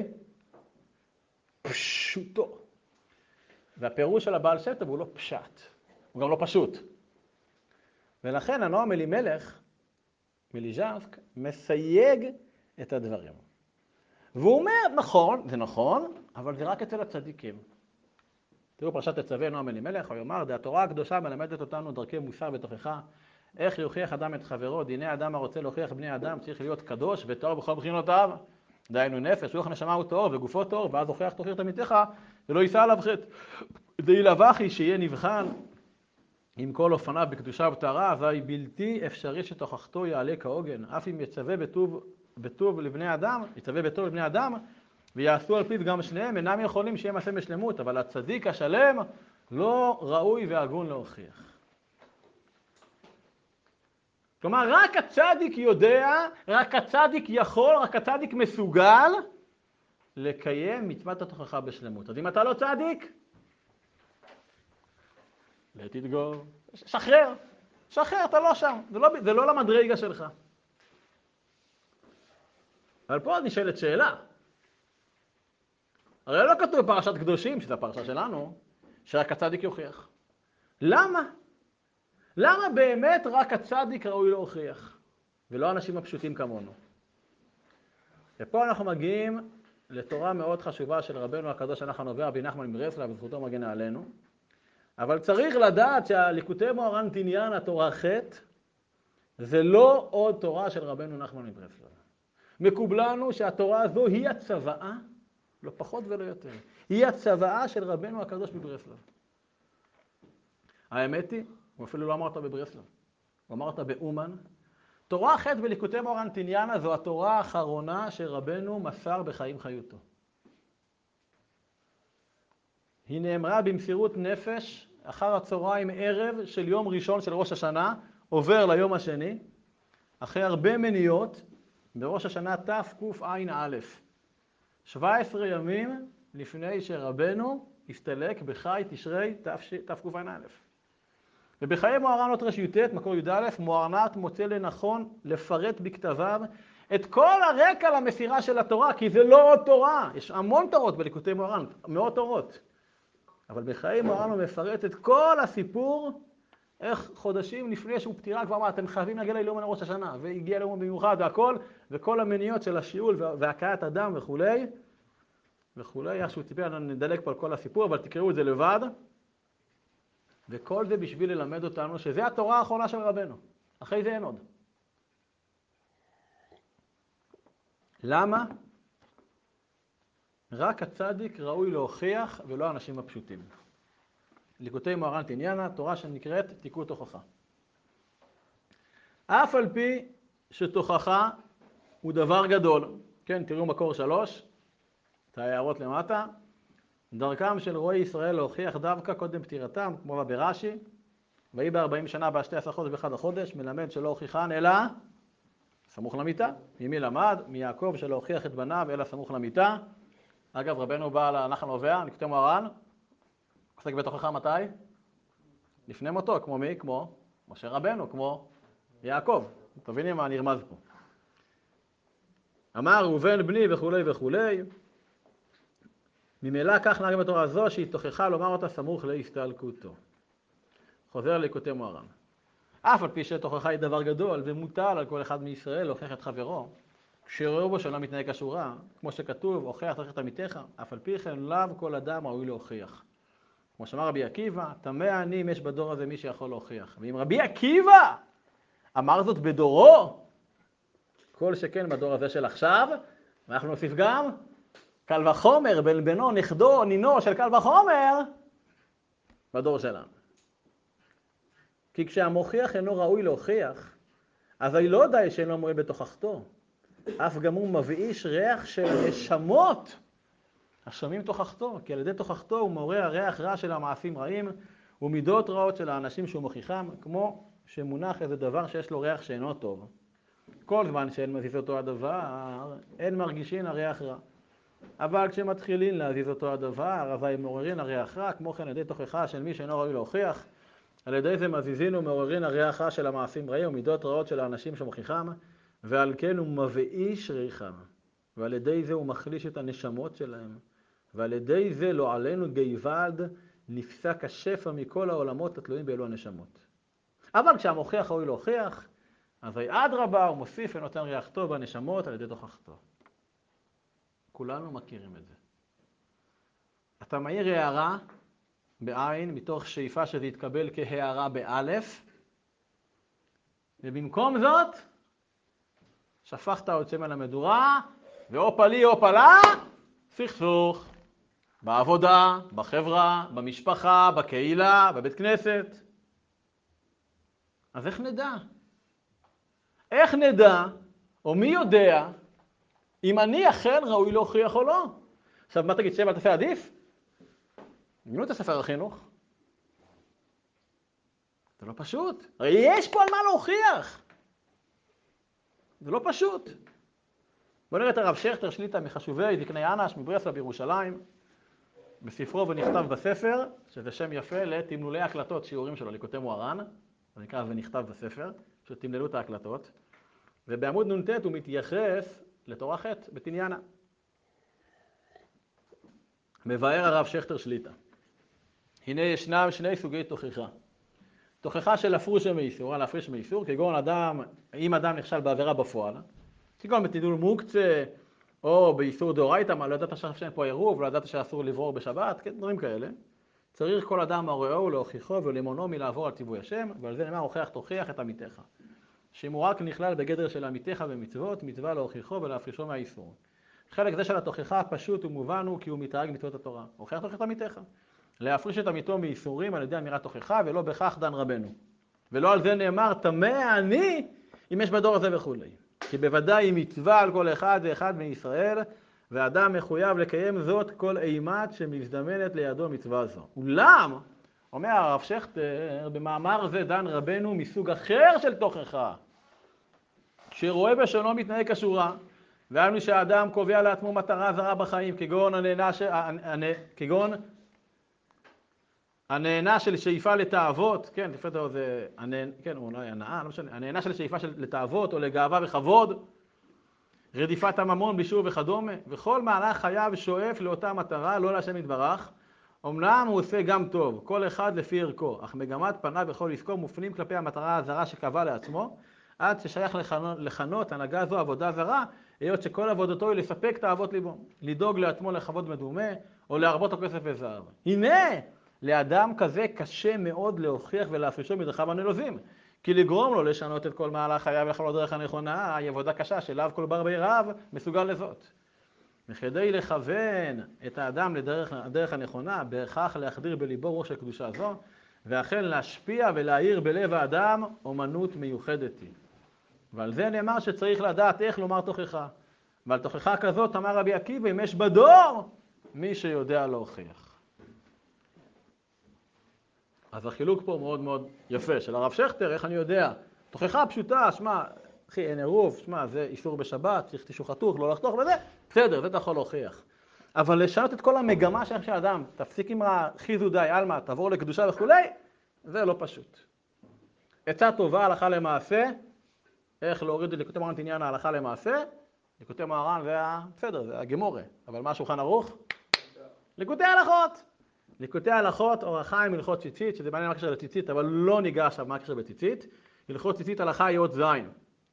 Speaker 1: פשוטו. והפירוש של הבעל שם טוב הוא לא פשט, הוא גם לא פשוט. ולכן הנועם אלימלך, מליז'נסק, מסייג את הדברים. והוא אומר, נכון, זה נכון, אבל זה רק אצל הצדיקים. תראו פרשת תצווה נועם אלימלך, הוא יאמר, התורה הקדושה מלמדת אותנו דרכי מוסר בתוכחה, איך יוכיח אדם את חברו, דיני אדם הרוצה להוכיח בני אדם, צריך להיות קדוש וטהור בכל בחינותיו, דהיינו נפש, רוח נשמה הוא טהור וגופו טהור, ואז הוכיח תוכיח את עמיתך, ולא יישא עליו חטא. די לבחי שיהיה נבחן עם כל אופניו בקדושה ובטהרה, אזי בלתי אפשרי שתוכחתו יעלה כעוגן, אף אם יצווה בטוב, בטוב לבני אדם, יצווה בטוב לבני אדם, ויעשו על פיו גם שניהם, אינם יכולים שיהיה מעשה בשלמות, אבל הצדיק השלם לא ראוי והגון להוכיח. כלומר, רק הצדיק יודע, רק הצדיק יכול, רק הצדיק מסוגל לקיים מצוות התוכחה בשלמות. אז אם אתה לא צדיק, let it go. שחרר, שחרר, אתה לא שם. זה לא, זה לא למדרגה שלך. אבל פה נשאלת שאלה. הרי לא כתוב בפרשת קדושים, שזו הפרשה שלנו, שרק הצדיק יוכיח. למה? למה באמת רק הצדיק ראוי להוכיח, ולא אנשים הפשוטים כמונו? ופה אנחנו מגיעים לתורה מאוד חשובה של רבנו הקדוש אנחנו נובע רבי נחמן מברסלב, וזכותו מגנה עלינו. אבל צריך לדעת שהליקוטי מוהר"ן תניאן, התורה ח', זה לא עוד תורה של רבנו נחמן מברסלב. מקובלנו שהתורה הזו היא הצוואה, לא פחות ולא יותר. היא הצוואה של רבנו הקדוש מברסלב. האמת היא, הוא אפילו לא אמר אותה בברסלב, הוא אמר אותה באומן. תורה ח' בליקוטי מוהר"ן תניאנה זו התורה האחרונה שרבנו מסר בחיים חיותו. היא נאמרה במסירות נפש אחר הצהריים ערב של יום ראשון של ראש השנה, עובר ליום השני, אחרי הרבה מניות, בראש השנה תקע"א, שבע עשרה ימים לפני שרבנו הסתלק בחי תשרי תקע"א. ובחיי מוהר"ן ר"ט, מקור י"א, מוהר"ן מוצא לנכון לפרט בכתביו את כל הרקע למסירה של התורה, כי זה לא עוד תורה. יש המון תורות בליקוטי מוהר"ן, מאות תורות. אבל בחיי מוהר"ן הוא מפרט את כל הסיפור, איך חודשים לפני שהוא פטירה כבר מה, אתם חייבים להגיע ליום ראש השנה, והגיע ליום במיוחד והכל, וכל המניות של השיעול והקעת הדם וכולי, וכולי, איך שהוא ציפה, נדלק פה על כל הסיפור, אבל תקראו את זה לבד. וכל זה בשביל ללמד אותנו שזה התורה האחרונה של רבנו. אחרי זה אין עוד. למה? רק הצדיק ראוי להוכיח ולא האנשים הפשוטים. ליקוטי מוהר"ן תניאנה, תורה שנקראת תיקות תוכחה. אף על פי שתוכחה הוא דבר גדול. כן, תראו מקור שלוש, את ההערות למטה. דרכם של רואי ישראל להוכיח דווקא קודם פטירתם, כמו ברש"י, ויהי בארבעים שנה בשתי עשר חודש באחד החודש, מלמד שלא הוכיחן אלא סמוך למיטה. ממי למד? מיעקב שלא הוכיח את בניו אלא סמוך למיטה. אגב, רבנו בא לנחל נובע, ליקוטי מוהר"ן, עוסק בתוכחה מתי? לפני מותו, כמו מי? כמו משה רבנו, כמו יעקב. תבינים מה נרמז פה. אמר ראובן בני וכולי וכולי. ממילא כך נראה בתורה הזו שהיא תוכחה לומר אותה סמוך להסתלקותו. חוזר לליקוטי מוהר"ן. אף על פי שתוכחה היא דבר גדול ומוטל על כל אחד מישראל להוכיח את חברו, כשרואה בו שלא מתנהג כשורה, כמו שכתוב, הוכיח תוכיח את עמיתך, אף על פי כן לאו כל אדם ראוי להוכיח. כמו שאמר רבי עקיבא, תמה אני אם יש בדור הזה מי שיכול להוכיח. ואם רבי עקיבא אמר זאת בדורו, כל שכן בדור הזה של עכשיו, ואנחנו נוסיף גם, קל וחומר, בן בנו, נכדו, נינו של קל וחומר, בדור שלנו. כי כשהמוכיח אינו ראוי להוכיח, אז היא לא די שאינו מועיל בתוכחתו, אף גם הוא מבאיש ריח של נשמות השומעים תוכחתו, כי על ידי תוכחתו הוא מעורר ריח רע של המעשים רעים ומידות רעות של האנשים שהוא מוכיחם, כמו שמונח איזה דבר שיש לו ריח שאינו טוב. כל זמן שאין מזיז אותו הדבר, אין מרגישין הריח רע. אבל כשמתחילין להזיז אותו הדבר, אז הם מעוררין הריח רע, כמו כן על ידי תוכחה של מי שאינו ראוי להוכיח, על ידי זה מזיזין ומעוררין הריח רע של המעשים רעים ומידות רעות של האנשים שמוכיחם, ועל כן הוא מבאיש ריחם, ועל ידי זה הוא מחליש את הנשמות שלהם, ועל ידי זה לא עלינו גייבד נפסק השפע מכל העולמות התלויים באלו הנשמות. אבל כשהמוכיח ראוי להוכיח, אז אדרבה הוא מוסיף ונותן ריח טוב בנשמות על ידי תוכחתו. כולנו מכירים את זה. אתה מעיר הערה בעין מתוך שאיפה שזה יתקבל כהערה באלף, ובמקום זאת שפכת עוד שמן למדורה, ואופה לי אופה לה, סכסוך. בעבודה, בחברה, במשפחה, בקהילה, בבית כנסת. אז איך נדע? איך נדע, או מי יודע, אם אני אכן ראוי להוכיח או לא? עכשיו, מה תגיד, שבע תעשה עדיף? נמנו את הספר החינוך. זה לא פשוט. הרי יש פה על מה להוכיח. זה לא פשוט. בואו נראה את הרב שכטר שליט"א מחשובי זקני אנש מברסלב בירושלים, בספרו ונכתב בספר, שזה שם יפה לתמלולי הקלטות, שיעורים שלו, ליקוטי מוהר"ן, זה נקרא ונכתב בספר, שתמללו את ההקלטות, ובעמוד נ"ט הוא מתייחס לתורה ח' בתניאנה. מבאר הרב שכטר שליט"א. הנה ישנם שני סוגי תוכחה. תוכחה של הפרוש מאיסור, להפריש מאיסור, כגון אדם, אם אדם נכשל בעבירה בפועל, כגון בתידול מוקצה, או באיסור דאורייתא, מה לא ידעת שאין פה עירוב, לא ידעת שאסור לברור בשבת, כן, דברים כאלה. צריך כל אדם הראהו להוכיחו ולמונעו מלעבור על ציווי השם, ועל זה נאמר הוכח תוכיח את עמיתך. שאם הוא רק נכלל בגדר של עמיתך במצוות, מצווה להוכיחו ולהפרישו מהאיסור. חלק זה של התוכחה הפשוט ומובן הוא כי הוא מתנהג מצוות התורה. הוכח תוכיח את עמיתך. להפריש את עמיתו מאיסורים על ידי אמירת תוכחה, ולא בכך דן רבנו. ולא על זה נאמר, טמא אני, אם יש בדור הזה וכו'. כי בוודאי היא מצווה על כל אחד ואחד מישראל, ואדם מחויב לקיים זאת כל אימת שמזדמנת לידו מצווה זו. אולם, אומר הרב שכטר, במאמר זה דן רבנו מסוג אחר של תוכחה, שרואה בשונו מתנהג כשורה, ואנו שהאדם קובע לעצמו מטרה זרה בחיים, כגון הנהנה, ש... כגון הנהנה של שאיפה לתאוות, כן, לפי זה זה, הנהנה, כן, אולי הנאה, לא משנה, הנהנה של שאיפה של לתאוות או לגאווה וכבוד, רדיפת הממון בישור וכדומה, וכל מהלך חייו שואף לאותה מטרה, לא להשם יתברך. אמנם הוא עושה גם טוב, כל אחד לפי ערכו, אך מגמת פניו וכל עסקו מופנים כלפי המטרה הזרה שקבע לעצמו, עד ששייך לכנות, לכנות הנהגה זו עבודה זרה, היות שכל עבודתו היא לספק תאוות ליבו, לדאוג לעצמו לכבוד מדומה, או להרבות לו כסף וזהב. הנה, לאדם כזה קשה מאוד להוכיח ולהפרישו מדרכיו הנלוזים, כי לגרום לו לשנות את כל מהלך חייו ולכל הדרך הנכונה, היא עבודה קשה שלאו כל בר בי רב מסוגל לזאת. וכדי לכוון את האדם לדרך הדרך הנכונה, בהכרח להחדיר בליבו רוח של קדושה זו, ואכן להשפיע ולהאיר בלב האדם אומנות מיוחדת היא. ועל זה נאמר שצריך לדעת איך לומר תוכחה. ועל תוכחה כזאת אמר רבי עקיבא, אם יש בדור מי שיודע להוכיח. אז החילוק פה מאוד מאוד יפה של הרב שכטר, איך אני יודע? תוכחה פשוטה, שמע, אחי, אין עירוב, שמע, זה איסור בשבת, צריך תישוך חתוך, לא לחתוך וזה, בסדר, זה אתה יכול להוכיח. אבל לשנות את כל המגמה של האדם, תפסיק עם החיזו די, אלמה, תעבור לקדושה וכולי, זה לא פשוט. עצה טובה הלכה למעשה, איך להוריד את ליקוטי מוהר"ן את עניין ההלכה למעשה, ליקוטי מוהר"ן זה בסדר, זה הגמורה, אבל מה שולחן ערוך? ליקוטי הלכות. ליקוטי הלכות, אור החיים, הלכות ציצית, שזה מעניין מה הקשר לציצית, אבל לא ניגע עכשיו מה הקשר בציצית. הלכות ציצית הלכה היא אות זין.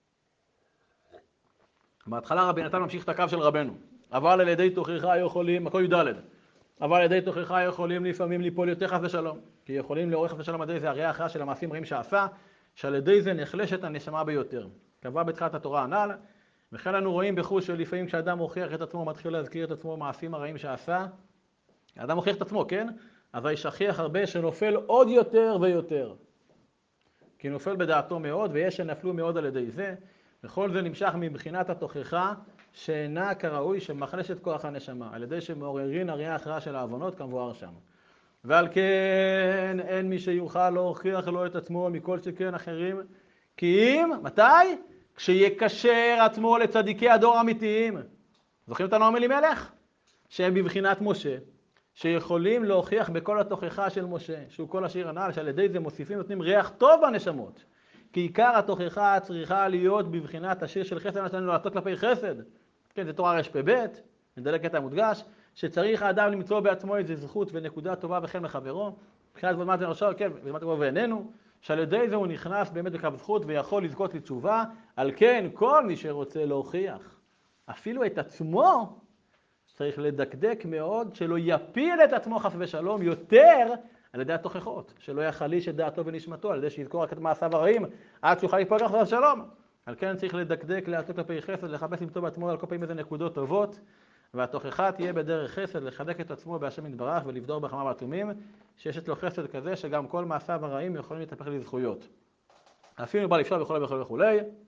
Speaker 1: בהתחלה רבי נתן ממשיך את הקו של רבנו. אבל על ידי תוכחה יכולים, הכל י"ד. אבל על ידי תוכחה יכולים לפעמים ליפול יותר חס ושלום. כי יכולים לעורר חס ושלום על ידי זה הריח רע של המעשים רעים שעשה, שעל ידי זה נחלשת הנשמה ביותר. קבע בתחילת התורה הנ"ל, וכן אנו רואים בחוש שלפעמים כשאדם מוכיח את עצמו, מתחיל להזכיר את עצמו מעשים הרעים שעשה, האדם מוכיח את עצמו, כן? אבל יש שכיח הרבה שנופל עוד יותר ויותר. כי נופל בדעתו מאוד, ויש שנפלו מאוד על ידי זה, וכל זה נמשך מבחינת התוכחה, שאינה כראוי שמחלשת כוח הנשמה, על ידי שמעוררין הריח רע של העוונות כמבואר שם. ועל כן אין מי שיוכל להוכיח לו את עצמו מכל שכן אחרים, כי אם, מתי? כשיקשר עצמו לצדיקי הדור האמיתיים. זוכרים את הנועם אלימלך? שהם בבחינת משה, שיכולים להוכיח בכל התוכחה של משה, שהוא כל השיר הנ"ל, שעל ידי זה מוסיפים נותנים ריח טוב בנשמות. כי עיקר התוכחה צריכה להיות בבחינת השיר של חסד, מה שלנו לעשות כלפי חסד. כן, זה תורה רפ"ב, נדלק קטע מודגש, שצריך האדם למצוא בעצמו איזו זכות ונקודה טובה וכן מחברו, מבחינת מה זה נרשור, כן, ומה טובה ואיננו, שעל ידי זה הוא נכנס באמת בקו זכות ויכול לזכות לתשובה, על כן כל מי שרוצה להוכיח, אפילו את עצמו, צריך לדקדק מאוד שלא יפיל את עצמו חס ושלום יותר על ידי התוכחות, שלא יחליש את דעתו ונשמתו, על ידי שיזכור רק את מעשיו הרעים, עד שהוא יוכל ליפול חס ושלום. על כן צריך לדקדק לעשות כלפי חסד, לחפש למצוא בעצמו על כל פעמים איזה נקודות טובות, והתוכחה תהיה בדרך חסד, לחדק את עצמו בהשם יתברך ולבדור בחמה ועצומים, שיש את לו חסד כזה שגם כל מעשיו הרעים יכולים להתהפך לזכויות. אפילו בא לפשוע וכו' וכו' וכו'.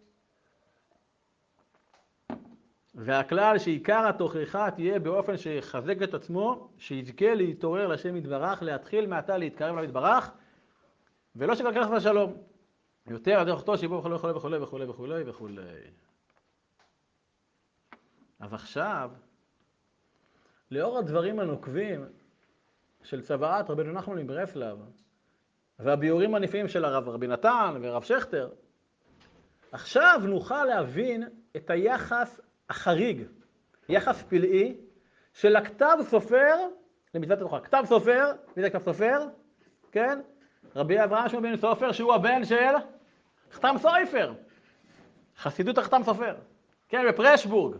Speaker 1: והכלל שעיקר התוכחה תהיה באופן שיחזק את עצמו, שיזכה להתעורר לשם יתברך, להתחיל מעתה להתקרב למתברך, ולא שקל חס ושלום. יותר הדרך אותו שיבוא וכו' וכו' וכו' וכו' וכו' וכו'. אז עכשיו, לאור הדברים הנוקבים של צוואת רבנו נחמן מברסלב, והביורים הנפלאים של הרב רבי נתן ורב שכטר, עכשיו נוכל להבין את היחס החריג, יחס פלאי, של הכתב סופר למצוות התורה. כתב סופר, מי זה כתב סופר? כן? רבי אברהם שמואל בן סופר, שהוא הבן של חתם סופר. חסידות החתם סופר. כן, בפרשבורג.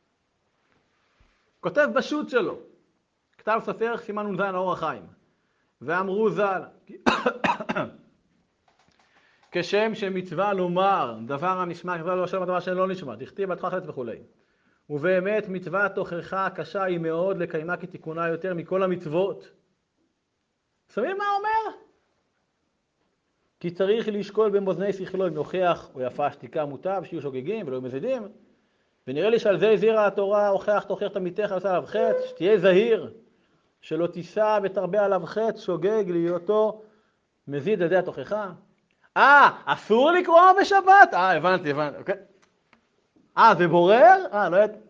Speaker 1: כותב בשו"ת שלו, כתב סופר סימן נ"ז אור החיים. ואמרו ז"ל, כשם שמצווה לומר דבר הנשמע, כמצווה לא שם דבר שלא נשמע, דכתיב בתך חלץ וכו'. ובאמת מצווה תוכחה הקשה היא מאוד לקיימה כתיקונה יותר מכל המצוות. שמים מה אומר? כי צריך לשקול במאזני שכלו אם נוכח או יפה שתיקה מוטב, שיהיו שוגגים ולא מזידים. ונראה לי שעל זה הזהירה התורה, הוכח תוכיח תמיתך ועושה עליו חטא, שתהיה זהיר, שלא תישא ותרבה עליו חטא, שוגג להיותו מזיד על ידי התוכחה. אה, אסור לקרוא בשבת? אה, הבנתי, הבנתי, אוקיי. אה, זה בורר? אה, לא יודעת.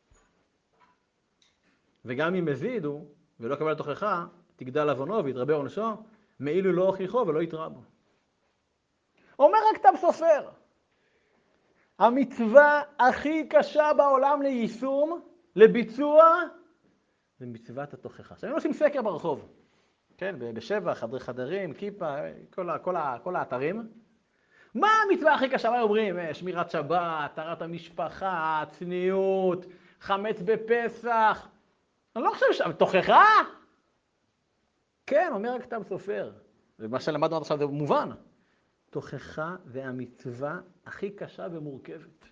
Speaker 1: וגם אם מזידו ולא קבל לתוכחה, תגדל עוונו ויתרבה עונשו, מאילו לא הוכיחו ולא יתרע בו. אומר הכתב סופר, המצווה הכי קשה בעולם ליישום, לביצוע, זה מצוות התוכחה. עכשיו, הם עושים סקר ברחוב, כן, בשבע, חדרי חדרים, כיפה, כל, ה, כל, ה, כל האתרים. מה המצווה הכי קשה? מה אומרים? שמירת שבת, טהרת המשפחה, צניעות, חמץ בפסח. אני לא חושב שם, תוכחה? כן, אומר הכתב סופר. ומה שלמדנו עד עכשיו זה מובן. תוכחה זה המצווה הכי קשה ומורכבת.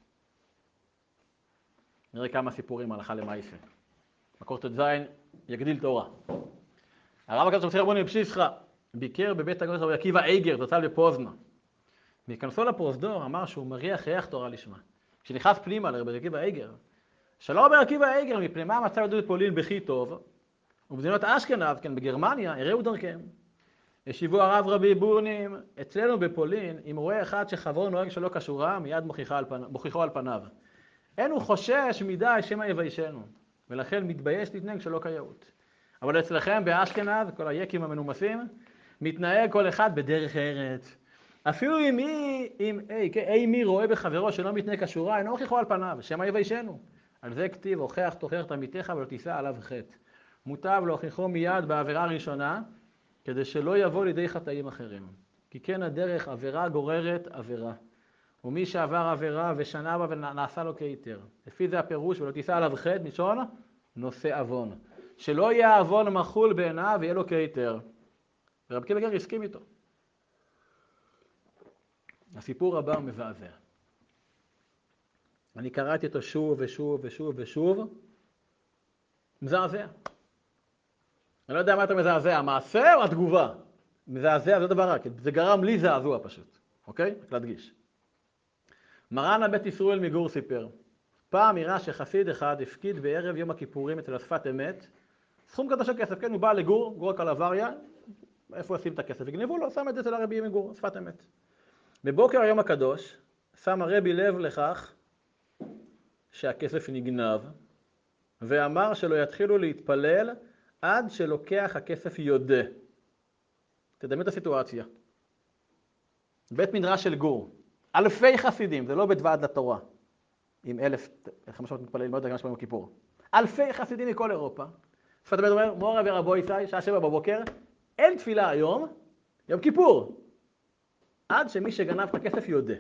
Speaker 1: נראה כמה סיפורים הלכה למעשה. מקור ט"ז יגדיל תורה. הרב הקדוש רבי רבוני בפשיסחה ביקר בבית הקדוש רבי עקיבא איגר, תוצא בפוזנה. מכנסו לפרוזדור אמר שהוא מריח ריח תורה לשמה. כשנכנס פנימה לרבי עקיבא איגר, שלא רבי עקיבא איגר מפני מה מצא יהדות פולין בכי טוב, ובמדינות אשכנז, כן, בגרמניה, הראו דרכם. ישיבו הרב רבי בונים, אצלנו בפולין, אם רואה אחד שחברו נוהג שלא קשורה, מיד מוכיחו על פניו. אין הוא חושש מדי שמא יביישנו, ולכן מתבייש להתנהג שלא כיאות. אבל אצלכם באשכנז, כל היקים המנומסים, מתנהג כל אחד בדרך ארץ. אפילו אם מי, אם, אי, אי מי רואה בחברו שלא מתנהג כשורה, אינו מוכיחו על פניו, שמא יביישנו. על זה כתיב, הוכח תוכיח תמיתך ולא תישא עליו חטא. מוטב להוכיחו מיד בעבירה הראשונה, כדי שלא יבוא לידי חטאים אחרים. כי כן הדרך עבירה גוררת עבירה. ומי שעבר עבירה ושנה בה ונעשה לו כהיתר. לפי זה הפירוש, ולא תישא עליו חטא, משון נושא עוון. שלא יהיה עוון מחול בעיניו ויהיה לו כהיתר. ורב עקיבא איגר הסכים איתו. הסיפור הבא הוא מזעזע. אני קראתי אותו שוב ושוב ושוב ושוב. מזעזע. אני לא יודע מה אתה מזעזע, המעשה או התגובה? מזעזע זה דבר רק, זה גרם לי זעזוע פשוט, אוקיי? רק להדגיש. מרן הבית ישראל מגור סיפר, פעם נראה שחסיד אחד הפקיד בערב יום הכיפורים אצל השפת אמת, סכום קדוש של כסף, כן, הוא בא לגור, גור הקלבריה, איפה עושים את הכסף? הגניבו לו, שם את זה אצל הרבי מגור, שפת אמת. בבוקר היום הקדוש, שם הרבי לב לכך שהכסף נגנב, ואמר שלא יתחילו להתפלל עד שלוקח הכסף יודה. תדמי את הסיטואציה. בית מדרש של גור, אלפי חסידים, זה לא בית ועד לתורה, עם אלף, חמש מאות מתפללים, לא יודע גם שפעמים כיפור. אלפי חסידים מכל אירופה. שפת אמת אומר, מורה ורבו ישי, שעה שבע בבוקר, אין תפילה היום, יום כיפור, עד שמי שגנב את הכסף יודע.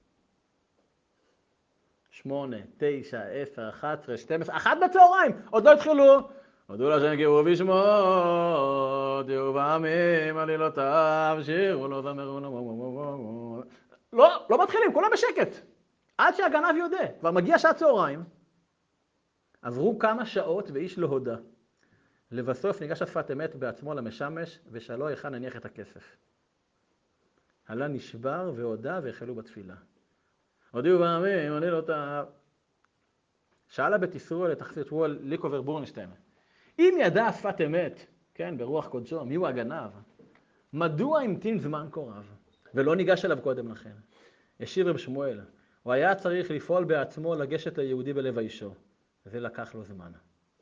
Speaker 1: שמונה, תשע, עשר, אחת עשרה, שתים עשרה, אחת בצהריים, עוד לא התחילו. הודו להשם קראו בשמו, תהיו בעמים, עלילותיו, שירו לו זמרו. לא, לא מתחילים, כולם בשקט. עד שהגנב יודע, כבר מגיע שעת צהריים. עברו כמה שעות ואיש לא הודה. לבסוף ניגש השפת אמת בעצמו למשמש, ושאלו היכן נניח את הכסף. עלה נשבר והודה והחלו בתפילה. הודיעו בעמים, עלילותיו. שאל הבית ישראל את החסיד וול ליקובר בורנשטיין. אם ידע שפת אמת, כן, ברוח קודשו, מי הוא הגנב? מדוע המתין זמן כה רב, ולא ניגש אליו קודם לכן? השיב רב שמואל, הוא היה צריך לפעול בעצמו לגשת ליהודי בלב אישו, זה לקח לו זמן.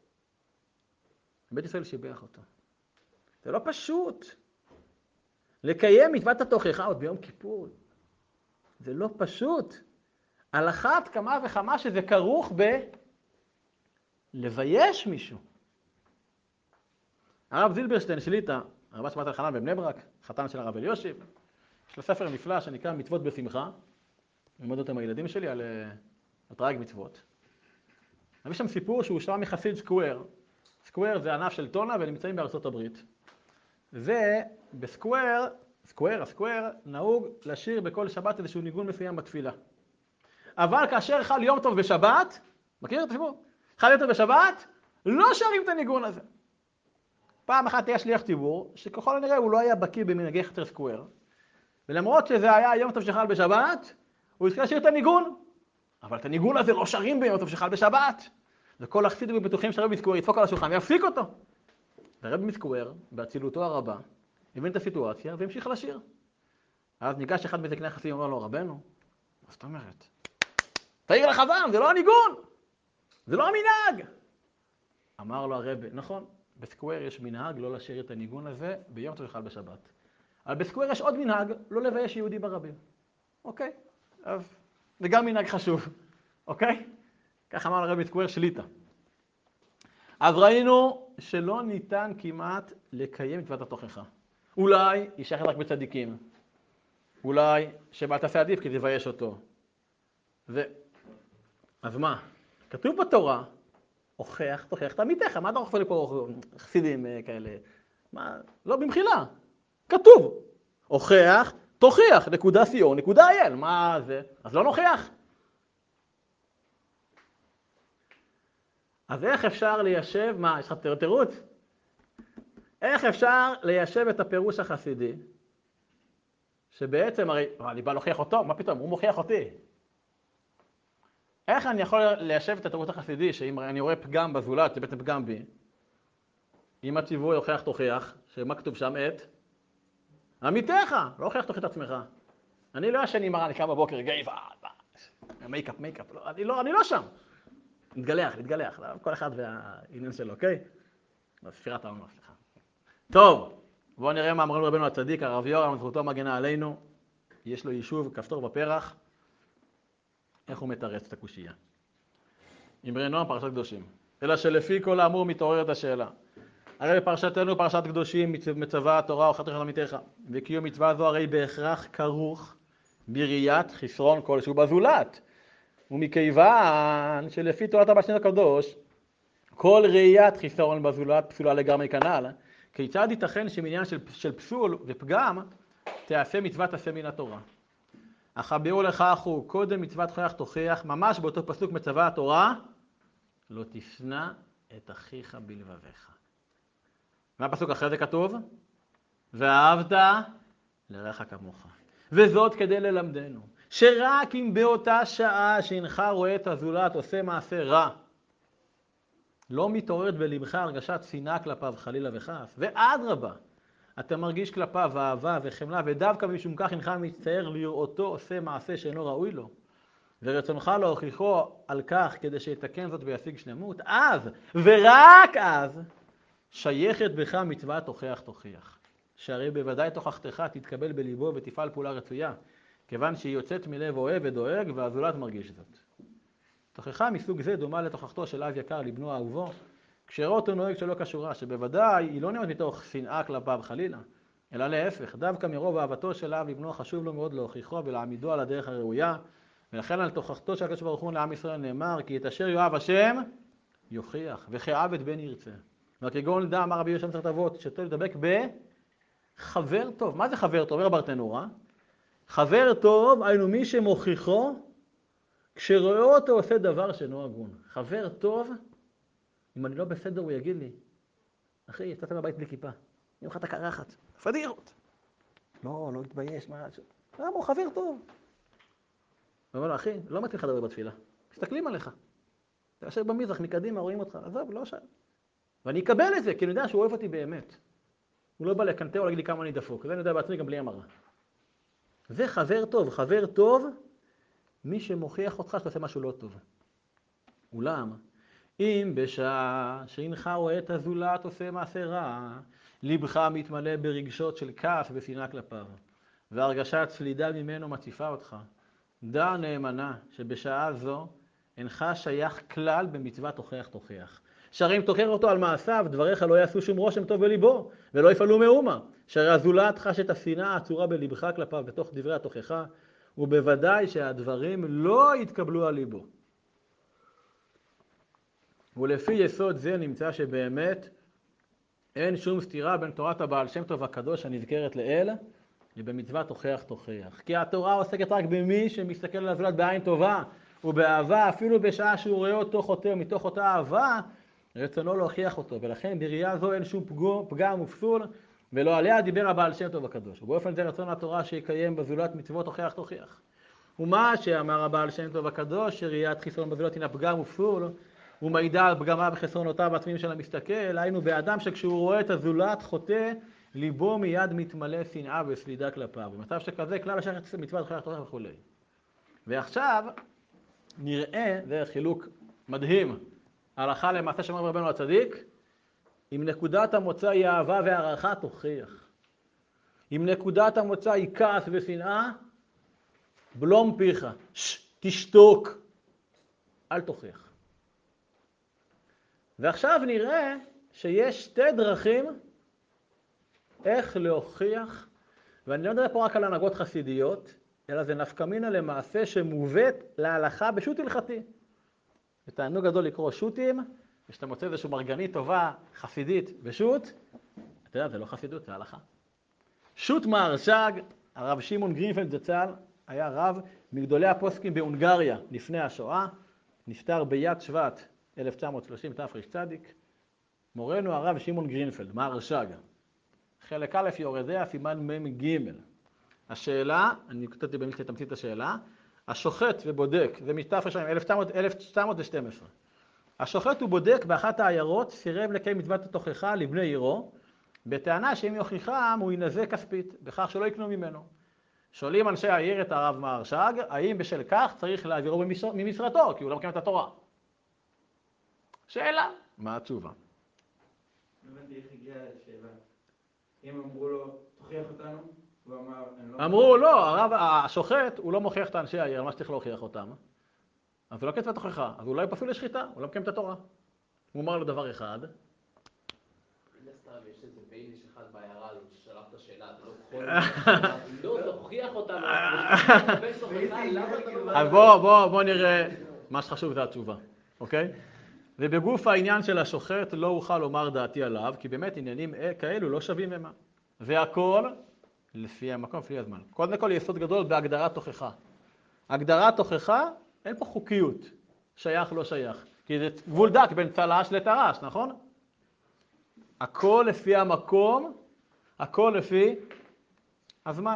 Speaker 1: בית ישראל שיבח אותו. זה לא פשוט. לקיים מצוות התוכחה עוד ביום כיפור. זה לא פשוט. על אחת כמה וכמה שזה כרוך ב... לבייש מישהו. הרב זילברשטיין שליטה, הרב שמעת אלחנן בבני ברק, חתן של הרב אליושיב, יש לו ספר נפלא שנקרא מצוות בשמחה. אני לומד אותו עם הילדים שלי על, על תרי"ג מצוות. יש שם סיפור שהוא שמע מחסיד סקוואר. סקוואר זה ענף של טונה ונמצאים בארצות הברית. ובסקוואר, סקוואר, הסקוואר, נהוג לשיר בכל שבת איזשהו ניגון מסוים בתפילה. אבל כאשר חל יום טוב בשבת, מכיר את הסיפור? חל יום טוב בשבת, לא שרים את הניגון הזה. פעם אחת היה שליח ציבור, שככל הנראה הוא לא היה בקיא במנהגי חצר סקוואר, ולמרות שזה היה יום טוב שחל בשבת, הוא התחיל לשיר את הניגון. אבל את הניגון הזה לא שרים ביום טוב שחל בשבת. וכל החסידים ובטוחים שהרב מסקוואר ידפוק על השולחן ויפסיק אותו. והרב מסקוואר, באצילותו הרבה, הבין את הסיטואציה והמשיך לשיר. אז ניגש אחד מזקני החסידים ואומר לו, רבנו, מה זאת אומרת? תעיר לחזם, זה לא הניגון, זה לא המנהג. אמר לו הרב, נכון, בסקוואר יש מנהג לא לשיר את הניגון הזה ביום טוב שחל בשבת. אבל בסקוואר יש עוד מנהג לא לבייש יהודי ברבים. אוקיי? אז זה גם מנהג חשוב. אוקיי? כך אמר הרב מסקוואר שליטה. אז ראינו שלא ניתן כמעט לקיים מצוות התוכחה. אולי יישאר רק בצדיקים. אולי שבא תעשה עדיף כי תבייש אותו. ו... אז מה? כתוב בתורה, הוכח, תוכח את עמיתך. מה אתה הוכח לי פה חסידים כאלה? מה? לא במחילה. כתוב. הוכח, תוכיח, נקודה סיור, נקודה אייל. מה זה? אז לא נוכיח. אז איך אפשר ליישב, מה, יש לך תירוץ? איך אפשר ליישב את הפירוש החסידי, שבעצם, הרי, אני בא להוכיח אותו, מה פתאום, הוא מוכיח אותי. איך אני יכול ליישב את התירוץ החסידי, שאם אני רואה פגם בזולת, זה בעצם פגם בי, אם הציווי הוכיח תוכיח, שמה כתוב שם? את עמיתך, לא הוכיח תוכיח את עצמך. אני לא ישן עם הרע, אני קם בבוקר, גאי, מייקאפ, מייקאפ, אני לא, אני לא שם. נתגלח, נתגלח, כל אחד והעניין שלו, אוקיי? ספירת העונה, סליחה. טוב, בואו נראה מה אמרנו רבנו הצדיק, הרב יורם, זכותו מגנה עלינו. יש לו יישוב, כפתור בפרח. איך הוא מתרץ את הקושייה? אמרי נועם, פרשת קדושים. אלא שלפי כל האמור מתעוררת השאלה. הרי בפרשתנו, פרשת קדושים, מצווה התורה או חתך עמיתך. וקיום מצווה זו הרי בהכרח כרוך בראיית חסרון כלשהו בזולת. ומכיוון שלפי תורת הבשן הקדוש, כל ראיית חיסרון בזולת פסולה לגמרי כנ"ל, כיצד ייתכן שמעניין של, של פסול ופגם תעשה מצוות עשה מן התורה? אך הביאור לכך הוא קודם מצוות הוכח תוכיח, ממש באותו פסוק מצווה התורה, לא תשנא את אחיך בלבביך. מה הפסוק אחרי זה כתוב? ואהבת לרעך כמוך. וזאת כדי ללמדנו. שרק אם באותה שעה שהנך רואה את הזולת עושה מעשה רע, לא מתעוררת בלבך הרגשת שנאה כלפיו חלילה וחס, ואדרבה, אתה מרגיש כלפיו אהבה וחמלה, ודווקא משום כך הנך מצטער לראותו עושה מעשה שאינו ראוי לו, ורצונך להוכיחו על כך כדי שיתקן זאת וישיג שלמות, אז, ורק אז, שייכת בך מצוות תוכיח תוכיח. שהרי בוודאי תוכחתך תתקבל בליבו ותפעל פעולה רצויה, כיוון שהיא יוצאת מלב אוהב ודואג והזולת מרגיש זאת. תוכחה מסוג זה דומה לתוכחתו של אב יקר לבנו אהובו, כשרואה אותו נוהג שלא כשורה, שבוודאי היא לא נראית מתוך שנאה כלפיו חלילה, אלא להפך, דווקא מרוב אהבתו של אב לבנו חשוב לו מאוד להוכיחו ולהעמידו על הדרך הראויה, ולכן על תוכחתו של הקדוש ברוך הוא לעם ישראל נאמר, כי את אשר יאהב השם יוכיח, וכעבד בן ירצה. וכגון דע אמר רבי יהושע מסכת אבות, שטוב לדבק בחבר טוב. מה זה חבר טוב? אומר ברטנורה, חבר טוב היינו מי שמוכיחו כשרואה אותו עושה דבר שאינו הגון. חבר טוב, אם אני לא בסדר הוא יגיד לי, אחי, יצאת מהבית בלי כיפה, אם לך את הקרחת, פדיחות. לא, לא התבייש, מה? למה הוא חבר טוב? הוא אומר לו, אחי, לא מתאים לך לדבר בתפילה, מסתכלים עליך. אתה יושב במזרח, מקדימה, רואים אותך, עזוב, לא שם. ואני אקבל את זה, כי אני יודע שהוא אוהב אותי באמת. הוא לא בא לקנטר או להגיד לי כמה אני דפוק, זה אני יודע בעצמי גם בלי המרה. זה חבר טוב, חבר טוב, מי שמוכיח אותך שאתה עושה משהו לא טוב. אולם, אם בשעה שאינך רואה את הזולת עושה מעשה רע, ליבך מתמלא ברגשות של כעס ושנאה כלפיו, והרגשת סלידה ממנו מציפה אותך. דע נאמנה שבשעה זו אינך שייך כלל במצוות תוכיח תוכיח. שהרי אם תוכיח אותו על מעשיו, דבריך לא יעשו שום רושם טוב בליבו, ולא יפעלו מאומה. שהרי הזולת חש את השנאה העצורה בליבך כלפיו בתוך דברי התוכחה, ובוודאי שהדברים לא יתקבלו על ליבו. ולפי יסוד זה נמצא שבאמת אין שום סתירה בין תורת הבעל שם טוב הקדוש הנזכרת לאל, ובמצוות תוכיח תוכיח. כי התורה עוסקת רק במי שמסתכל על הזולת בעין טובה, ובאהבה, אפילו בשעה שהוא רואה אותו חוטא מתוך אותה אהבה, רצונו להוכיח אותו. ולכן בראייה זו אין שום פגם ופסול, ולא עליה דיבר הבעל שם טוב הקדוש. ובאופן זה רצון התורה שיקיים בזולת מצוות תוכיח תוכיח. ומה שאמר הבעל שם טוב הקדוש, שראיית חיסרון בזולת הינה פגם ופסול, הוא מעידה על פגמה וחסרונותיו העצמיים של המסתכל, היינו באדם שכשהוא רואה את הזולת חוטא, ליבו מיד מתמלא שנאה וסלידה כלפיו. במצב שכזה, כלל השייך מצוות תוכיח תוכיח וכו'. ועכשיו נראה, זה חילוק מדהים, הלכה למעשה שאומר רבנו הצדיק, אם נקודת המוצא היא אהבה והערכה, תוכיח. אם נקודת המוצא היא כעס ושנאה, בלום פיך, ש, תשתוק, אל תוכיח. ועכשיו נראה שיש שתי דרכים איך להוכיח, ואני לא מדבר פה רק על הנהגות חסידיות, אלא זה נפקא מינה למעשה שמובאת להלכה בשו"ת הלכתי. זה תענוג גדול לקרוא שו"תים, ושאתה מוצא איזושהי מרגנית טובה חסידית בשו"ת, אתה יודע, זה לא חסידות, זה הלכה. שו"ת מהרש"ג, הרב שמעון גרינפלד זצ"ל, היה רב מגדולי הפוסקים בהונגריה לפני השואה, נפטר ביד שבט אלף תשע מאות שלושים תרצ"ד. מורנו הרב שמעון גרינפלד, מהרש"ג. חלק א' יורדיה, סימן מ"ג. השאלה, אני כתבתי במשלי תמצית את השאלה, השוחט ובודק, זה מתר"ש אלף תשע מאות ושתים עשרה. השוחט ובודק באחת העיירות סירב לקיים מצוות התוכחה לבני עירו, בטענה שאם יוכיחם הוא ינזק כספית, בכך שלא יקנו ממנו. שואלים אנשי העיר את הרב מהרש"ג, האם בשל כך צריך להעבירו ממשרתו, כי הוא לא מקיים את התורה. שאלה, מה התשובה?
Speaker 2: לא הבנתי איך הגיעה השאלה. אם אמרו לו, תוכיח אותנו, הוא אמר, אני לא...
Speaker 1: אמרו, לא, הרב, השוחט, הוא לא מוכיח את אנשי העיר, מה שצריך להוכיח אותם. אז הוא לא קצת תוכחה, אז אולי פסול לשחיטה, הוא לא מקיים את התורה. הוא אומר לו דבר אחד.
Speaker 3: יש איזה בייניש אחד בעיירה הזאת ששלח את השאלה, אתה לא לא תוכיח אותנו,
Speaker 1: אז בוא, בוא, בוא נראה, מה שחשוב זה התשובה, אוקיי? ובגוף העניין של השוחט לא אוכל לומר דעתי עליו, כי באמת עניינים כאלו לא שווים ממה. והכל לפי המקום, לפי הזמן. קודם כל יסוד גדול בהגדרת תוכחה. הגדרת תוכחה, אין פה חוקיות, שייך לא שייך. כי זה גבול דק בין צל"ש לטר"ש, נכון? הכל לפי המקום, הכל לפי הזמן.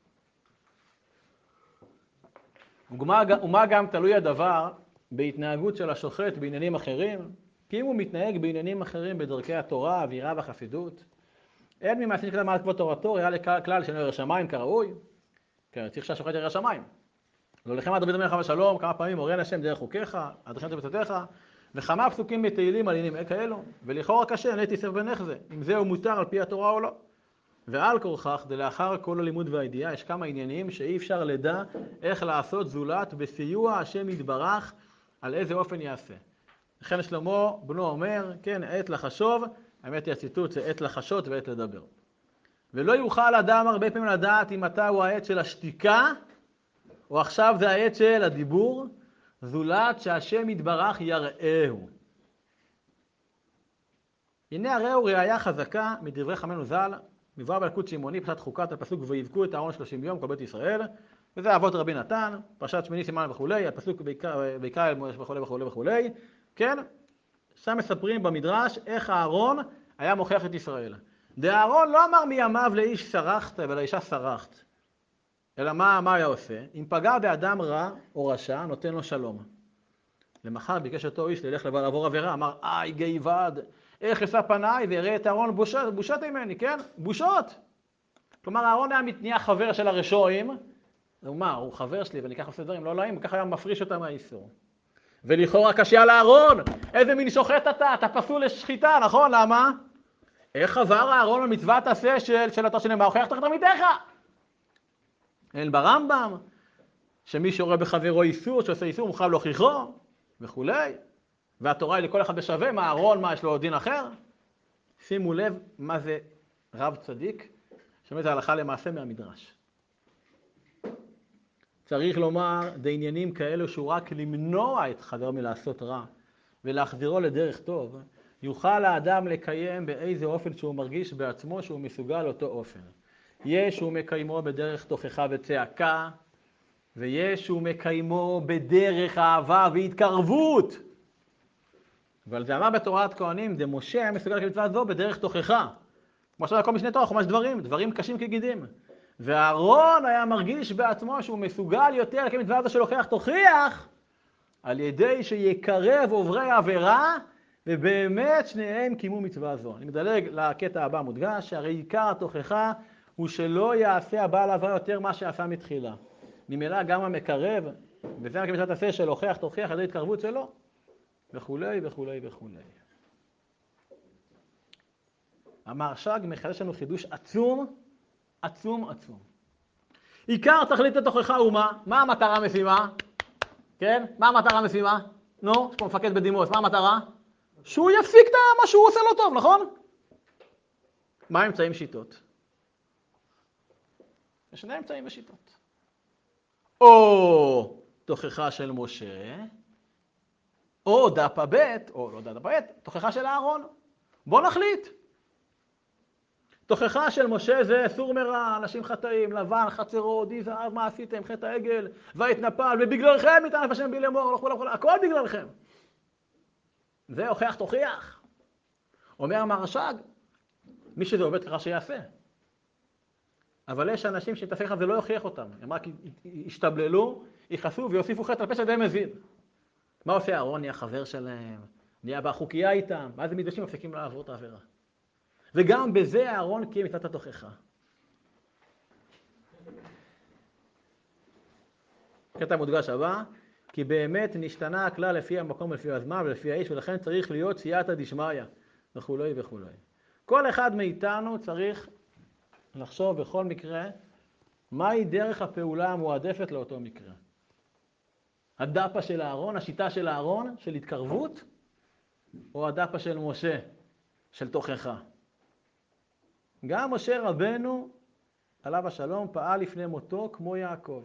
Speaker 1: ומה, ומה גם תלוי הדבר בהתנהגות של השוחט בעניינים אחרים? כי אם הוא מתנהג בעניינים אחרים בדרכי התורה, האווירה והחסידות, אין ממעשה שנקרא מעל כבוד תורתו, היה לכלל שאינו ירא שמיים כראוי. כן, צריך שהשוחט ירא שמיים. לא לכם דוד המלך ושלום, כמה פעמים אוריין השם דרך חוקיך, אדריכם את מצוותיך, וכמה פסוקים בתהילים על עניינים כאלו, ולכאורה קשה, נטי סף בנך זה, אם זהו מותר על פי התורה או לא. ועל כורכך, דלאחר כל הלימוד והידיעה, יש כמה עניינים שאי אפשר לדע איך לעשות זולת בסיוע השם יתברך על איזה אופן יעשה. לכן שלמה בנו אומר, כן, עת לחשוב, האמת היא הציטוט זה עת לחשות ועת לדבר. ולא יוכל אדם הרבה פעמים לדעת אם אתה הוא העת של השתיקה, או עכשיו זה העת של הדיבור, זולת שהשם יתברך יראהו. הנה הראו ראיה חזקה מדברי חכמינו ז"ל, מבואר בילקוט שמעוני, פרשת חוקת, הפסוק ויבכו את אהרון שלושים יום כל בית ישראל, וזה אבות רבי נתן, פרשת שמיני סימן וכולי, הפסוק ויקרא אל משה וכולי וכולי וכולי, כן? שם מספרים במדרש איך אהרון היה מוכיח את ישראל. דאהרון לא אמר מימיו לאיש שרחת ולאישה שרחת, אלא מה, מה היה עושה? אם פגע באדם רע או רשע, נותן לו שלום. למחר ביקש אותו איש ללך לעבור עבירה, אמר, איי גאיבד, איך אשא פניי ויראה את אהרון בושות, בושות ממני, כן? בושות. כלומר, אהרון היה נהיה חבר של הרשעים, הוא מה, הוא חבר שלי ואני ככה עושה דברים, לא להם, וככה היה מפריש אותם מהאיסור. ולכאורה קשה לאהרון, איזה מין שוחט אתה, אתה פסול לשחיטה, נכון? למה? איך עבר האהרון במצוות עשה של, של התורה שנאמר, הוכיח תחת עמיתך? אין ברמב"ם, שמי שרואה בחברו איסור, שעושה איסור, מוכרח להוכיחו, וכולי. והתורה היא לכל אחד בשווה, מה אהרון, מה יש לו דין אחר? שימו לב מה זה רב צדיק, שבאמת זה הלכה למעשה מהמדרש. צריך לומר, בעניינים כאלו שהוא רק למנוע את חבר מלעשות רע, ולהחזירו לדרך טוב, יוכל האדם לקיים באיזה אופן שהוא מרגיש בעצמו שהוא מסוגל אותו אופן. יש שהוא מקיימו בדרך תוכחה וצעקה, ויש שהוא מקיימו בדרך אהבה והתקרבות. אבל זה אמר בתורת כהנים, זה משה היה מסוגל לקיים מצווה זו בדרך תוכחה. כמו שאתה כל משנה תורה, חומש דברים, דברים קשים כגידים. ואהרון היה מרגיש בעצמו שהוא מסוגל יותר לקיים מצווה זו של הוכיח תוכיח, על ידי שיקרב עוברי עבירה, ובאמת שניהם קיימו מצווה זו. אני מדלג לקטע הבא מודגש, שהרי עיקר התוכחה הוא שלא יעשה הבעל עבירה יותר מה שעשה מתחילה. ממילא גם המקרב, וזה מקיים מצוות עשה של הוכיח תוכיח על ידי התקרבות שלו, וכולי וכולי וכולי. המהרש"ג מחדש לנו חידוש עצום, עצום עצום. עיקר תכלית התוכחה הוא מה? מה המטרה המשימה? כן? מה המטרה המשימה? נו, יש פה מפקד בדימוס, מה המטרה? שהוא יפסיק את מה שהוא עושה לא טוב, נכון? מה האמצעים שיטות? יש שני אמצעים ושיטות. או תוכחה של משה, או דפה ב', או לא דפה ב', תוכחה של אהרון. בוא נחליט. תוכחה של משה זה סור מרע, אנשים חטאים, לבן, חצרו, די זהב, מה עשיתם, חטא העגל, והתנפל, ובגללכם יטרף השם בי לאמור, וכו' וכו', הכל בגללכם. זה הוכיח תוכיח. אומר המהרש"ג, מי שזה עובד ככה שיעשה. אבל יש אנשים שתפך זה לא יוכיח אותם. הם רק ישתבללו, יכעסו ויוסיפו חטא על פשע די מזיד. מה עושה אהרון? נהיה חבר שלהם, נהיה בחוקייה איתם, ואז הם מתביישים מפסיקים לעבור את העבירה. וגם בזה אהרון קיים מצוות התוכחה. קטע מודגש הבא, כי באמת נשתנה הכלל לפי המקום ולפי הזמן ולפי האיש, ולכן צריך להיות סייעתא דשמיא, וכולי וכולי. כל אחד מאיתנו צריך לחשוב בכל מקרה, מהי דרך הפעולה המועדפת לאותו מקרה. הדפה של אהרון, השיטה של אהרון, של התקרבות, או הדפה של משה, של תוכחה. גם משה רבנו, עליו השלום, פעל לפני מותו כמו יעקב.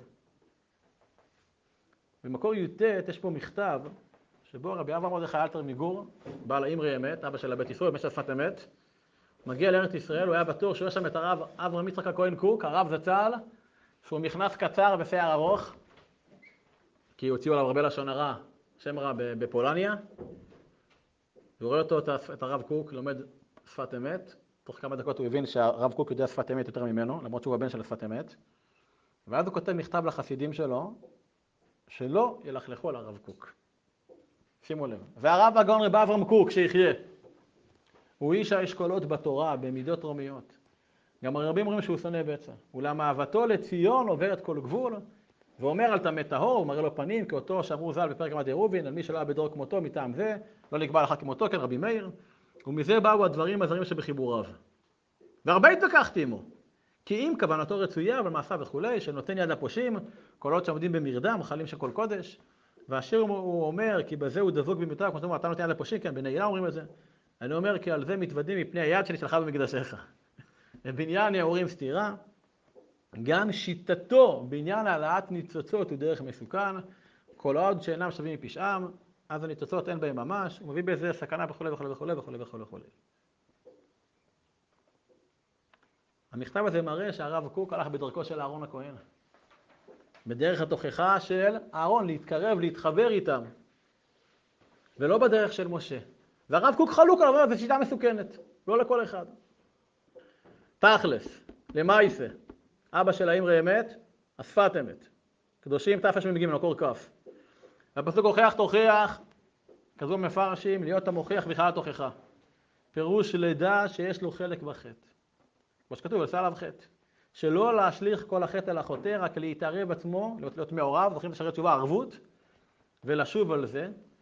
Speaker 1: במקור י"ט יש פה מכתב, שבו רבי אברהם מרדכי אלתר מגור, בעל האמרי אמת, אבא של הבית ישראל, משל שפת אמת, מגיע לארץ ישראל, הוא היה בטוח שהוא יש שם את הרב אברהם יצחק הכהן קוק, הרב זצ"ל, שהוא מכנס קצר ושיער ארוך, כי הוציאו עליו הרבה לשון הרע, שם רע בפולניה, והוא רואה אותו, את הרב קוק, לומד שפת אמת, תוך כמה דקות הוא הבין שהרב קוק יודע שפת אמת יותר ממנו, למרות שהוא הבן של שפת אמת, ואז הוא כותב מכתב לחסידים שלו, שלא ילכלכו על הרב קוק. שימו לב. והרב הגאון רבי אברהם קוק, שיחיה, הוא איש האשכולות בתורה, במידות רומיות. גם הרבים אומרים שהוא שונא בצע. אולם אהבתו לציון עוברת כל גבול, ואומר על טמא טהור, הוא מראה לו פנים, כאותו שאמרו ז"ל בפרק מדי רובין, על מי שלא היה בדור כמותו מטעם זה, לא לקבע לך כמותו, כן רבי מאיר, ומזה באו הדברים הזרים שבחיבוריו. והרבה התווכחתי עמו, כי אם כוונתו רצויה, אבל מעשיו וכולי, שנותן יד לפושעים, כל עוד שעומדים במרדם, חלים של כל קודש, והשיר הוא אומר, כי בזה הוא דבוק במיטה, כמו שאומר, אתה נותן יד לפושעים, כן, בנעילה אומרים את זה. אני אומר, כי על זה מתוודים מפני היד שנשלחה במקדשך. בבניין יעורים סתירה, גם שיטתו בעניין העלאת ניצוצות הוא דרך מסוכן, כל עוד שאינם שווים מפשעם, אז הניצוצות אין בהם ממש, הוא מביא בזה סכנה וכו' וכו' וכו' וכו' וכו' וכו'. המכתב הזה מראה שהרב קוק הלך בדרכו של אהרון הכהן. בדרך התוכחה של אהרון, להתקרב, להתחבר איתם. ולא בדרך של משה. והרב קוק חלוק עליו, זו שיטה מסוכנת. לא לכל אחד. תכלס, למעשה, אבא של האמרי אמת, השפת אמת. קדושים תפש ממגיעים למקור כף. והפסוק הוכיח תוכיח, כזו מפרשים, להיות המוכיח בכלל תוכחה. פירוש לידע שיש לו חלק בחטא. כמו שכתוב, עשה עליו חטא. שלא להשליך כל החטא על החוטא, רק להתערב עצמו, להיות, להיות מעורב, זוכרים את שרת תשובה, ערבות, ולשוב על זה.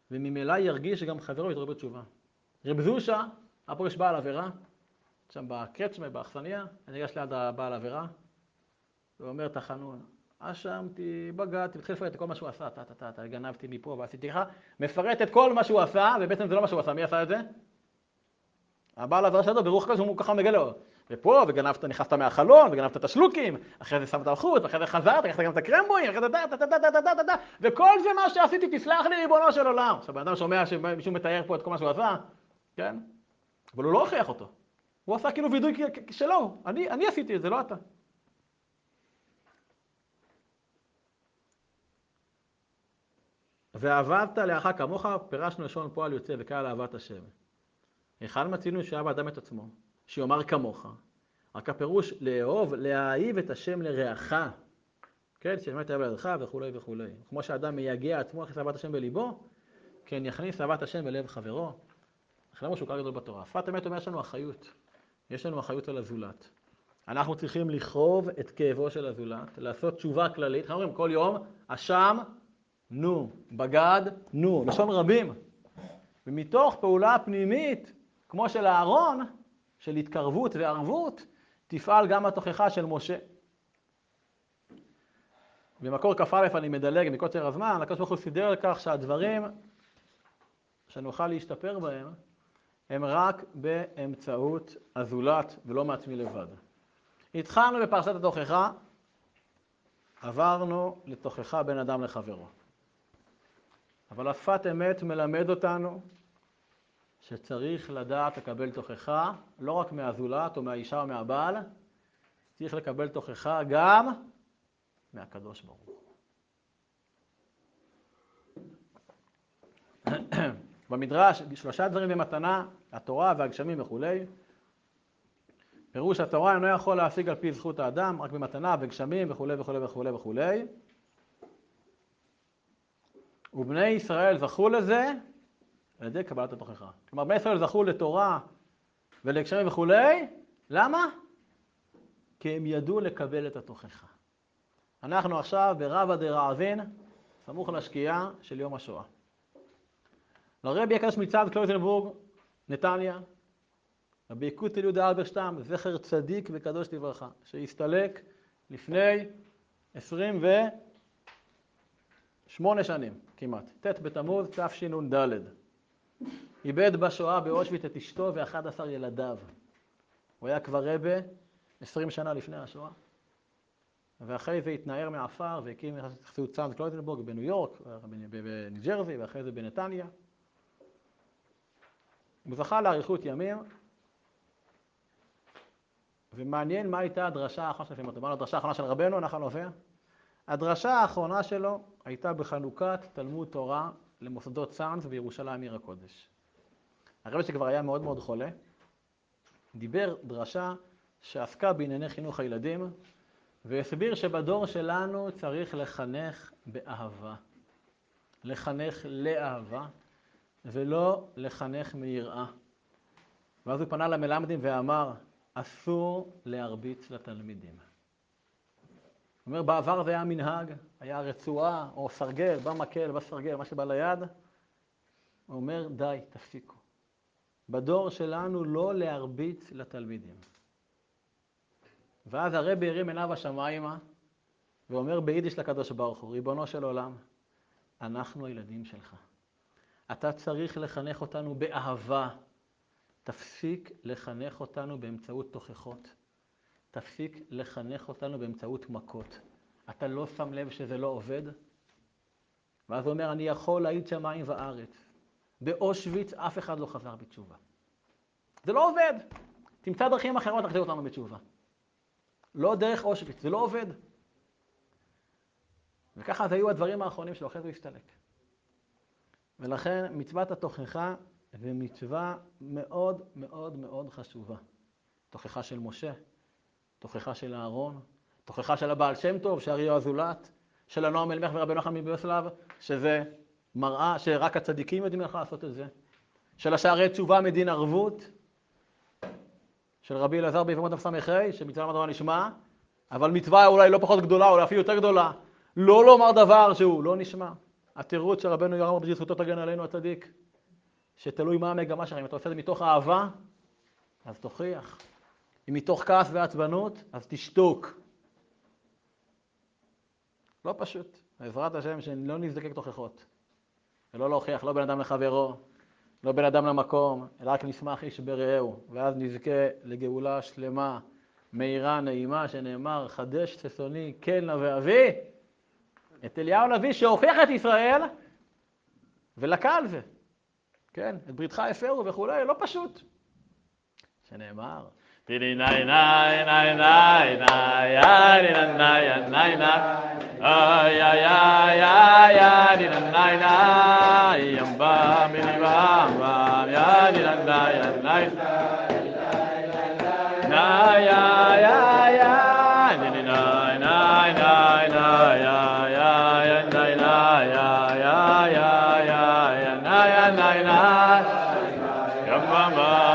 Speaker 1: וממילא ירגיש שגם חברו יתרבה בתשובה. רב זושה, היה פוגש בעל עבירה, שם בקרצ'מה, באכסניה, אני ניגש ליד הבעל עבירה, ואומר תחנון, אשמתי, בגדתי, התחיל לפרט את כל מה שהוא עשה, טה-טה-טה, גנבתי מפה ועשיתי לך, מפרט את כל מה שהוא עשה, ובעצם זה לא מה שהוא עשה, מי עשה את זה? הבעל עבירה שלו, ברוח כזה, הוא ככה מגלה, ופה, וגנבת, נכנסת מהחלון, וגנבת את השלוקים, אחרי זה שמת החוץ, אחרי זה חזרת, אחרי זה גם את הקרמבויים, אחרי זה טה-טה-טה-טה-טה-טה, וכל זה מה שעשיתי, תסלח לי ריבונו של עולם. עכשיו, האדם שומע שמישהו מתאר פה את כל מה שהוא עשה, כן? אבל הוא לא הוכיח אותו. הוא עשה כאילו וידוי שלו, אני, אני עשיתי את זה, לא אתה. ואהבת לאחר כמוך, פירשנו לשון פועל יוצא וקהל אהבת השם. היכן מצינו שאהב האדם את עצמו, שיאמר כמוך. רק הפירוש לאהוב, להאהיב את השם לרעך. כן, שבאמת אהב לרעך וכו' וכו'. כמו שאדם מייגע עצמו הכניס אהבת השם בליבו, כן יכניס אהבת השם בלב חברו. אחרי משהו קרה גדול בתורה. שפת אמת אומר, יש לנו אחריות. יש לנו אחריות על הזולת. אנחנו צריכים לכאוב את כאבו של הזולת, לעשות תשובה כללית. אנחנו אומרים כל יום, אשם, נו, בגד, נו, לשון רבים. ומתוך פעולה פנימית, כמו של אהרון, של התקרבות וערבות, תפעל גם התוכחה של משה. במקור כ"א אני מדלג מקוצר הזמן, הקדוש ברוך הוא סידר על כך שהדברים שנוכל להשתפר בהם, הם רק באמצעות הזולת ולא מעצמי לבד. התחלנו בפרשת התוכחה, עברנו לתוכחה בין אדם לחברו. אבל השפת אמת מלמד אותנו שצריך לדעת לקבל תוכחה, לא רק מהזולת או מהאישה או מהבעל, צריך לקבל תוכחה גם מהקדוש ברוך הוא. במדרש, שלושה דברים במתנה, התורה והגשמים וכו'. פירוש התורה אינו יכול להשיג על פי זכות האדם, רק במתנה וגשמים וכו' וכו' וכו' וכו'. ובני ישראל זכו לזה על ידי קבלת התוכחה. כלומר, בני ישראל זכו לתורה ולגשמים וכו'. למה? כי הם ידעו לקבל את התוכחה. אנחנו עכשיו ברבא דרעבין, סמוך לשקיעה של יום השואה. לרבי הקדוש מצד קלויזנבורג, נתניה, רבי יקותיאל יהודה אלברשטם, זכר צדיק וקדוש לברכה, שהסתלק לפני עשרים ושמונה שנים כמעט, ט' בתמוז תשנ"ד. איבד בשואה באושוויץ את אשתו ואחד עשר ילדיו. הוא היה כבר רבי עשרים שנה לפני השואה. ואחרי זה התנער מעפר והקים חסידות סנט קלויזנבורג בניו יורק, בניו ג'רזי, ואחרי זה בנתניה. הוא זכה לאריכות ימים, ומעניין מה הייתה הדרשה האחרונה שלו. אמרנו, הדרשה האחרונה של רבנו, נחל עופר. הדרשה האחרונה שלו הייתה בחנוכת תלמוד תורה למוסדות צאנז בירושלים עיר הקודש. הרב שכבר היה מאוד מאוד חולה, דיבר דרשה שעסקה בענייני חינוך הילדים, והסביר שבדור שלנו צריך לחנך באהבה. לחנך לאהבה, ולא לחנך מיראה. ואז הוא פנה למלמדים ואמר, אסור להרביץ לתלמידים. הוא אומר, בעבר זה היה מנהג, היה רצועה או סרגל, במקל, בסרגל, מה שבא ליד. הוא אומר, די, תפסיקו. בדור שלנו לא להרביץ לתלמידים. ואז הרבי הרים עיניו השמיימה, ואומר ביידיש לקדוש ברוך הוא, ריבונו של עולם, אנחנו הילדים שלך. אתה צריך לחנך אותנו באהבה. תפסיק לחנך אותנו באמצעות תוכחות. תפסיק לחנך אותנו באמצעות מכות. אתה לא שם לב שזה לא עובד? ואז הוא אומר, אני יכול להעיד שמיים וארץ. באושוויץ אף אחד לא חזר בתשובה. זה לא עובד. תמצא דרכים אחרות להחזיר אותנו בתשובה. לא דרך אושוויץ, זה לא עובד. וככה זה היו הדברים האחרונים שלו, אחרי זה הוא הסתלק. ולכן מצוות התוכחה זה מצווה מאוד מאוד מאוד חשובה. תוכחה של משה, תוכחה של אהרון, תוכחה של הבעל שם טוב, שאריה הזולת, של הנועם אלמך ורבי נחמן מברסלב, שזה מראה שרק הצדיקים יודעים איך לעשות את זה. של השערי תשובה מדין ערבות, של רבי אלעזר ביבמות דף-ס"ה, שמצווה לומר דבר נשמע, אבל מצווה אולי לא פחות גדולה, אולי אפילו יותר גדולה, לא לומר דבר שהוא לא נשמע. התירוץ של רבנו יורם אברג'יל זכותו תגן עלינו הצדיק, שתלוי מה המגמה שלך. אם אתה עושה את זה מתוך אהבה, אז תוכיח. אם מתוך כעס ועצבנות, אז תשתוק. לא פשוט. בעזרת השם שלא נזדקק תוכחות. ולא להוכיח, לא בן אדם לחברו, לא בן אדם למקום, אלא רק נשמח איש ברעהו. ואז נזכה לגאולה שלמה, מהירה, נעימה, שנאמר, חדש ששוני, כן נא ואבי. את אליהו הנביא שהוכיח את ישראל, ולקה על זה. כן, את בריתך הפרו וכולי, לא פשוט. שנאמר, תידי נאי נאי נאי נאי נאי נאי נאי נאי נאי איי איי איי איי נאי נאי נאי ימבה מליבם נאי נאי נאי נאי נאי איי איי איי נאי נאי נאי נאי נאי איי נאי נאי איי איי נאי נאי נאי ימבה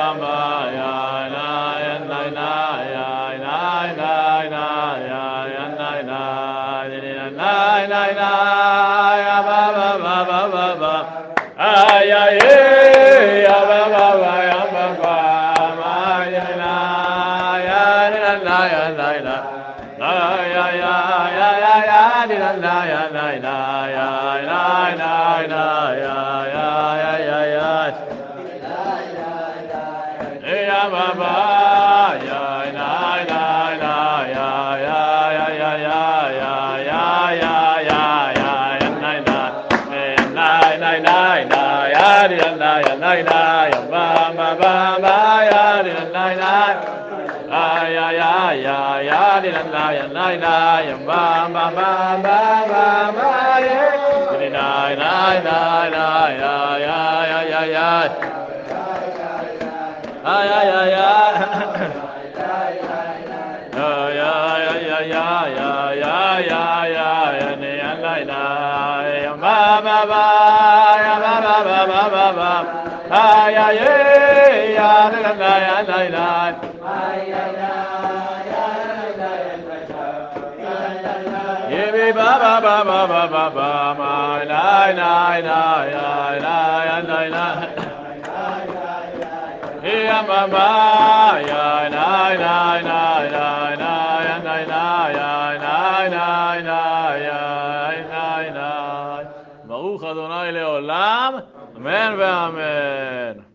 Speaker 1: ay ay ay ya ba ba ba ya ba ba ma ya la ya la la ya la la ya ya ya ya ya la la ya la la ya la la la ya ya ya ya ya ya ba ba ya la la la ya ya ya ya ya ya ya ya ya nai nai nai ya di nai nai nai ba ba ba ba ya di nai nai ay ay ay ay ya di nai nai nai ba ba ba ba ba ba ya di nai nai nai nai ay ay ay ay ay ay ay ay ay ay ay ay ay ay ay ay ni nai nai ba ba ba ba ba ba ay ay ay ya la la ya la la ay ay ay ye ba ba ba ba ba ba ba ma la la la ya la ya la la ya ba ba ya la la la la la ya la la ya la la la ya la la ברוך אדוני לעולם, אמן ואמן.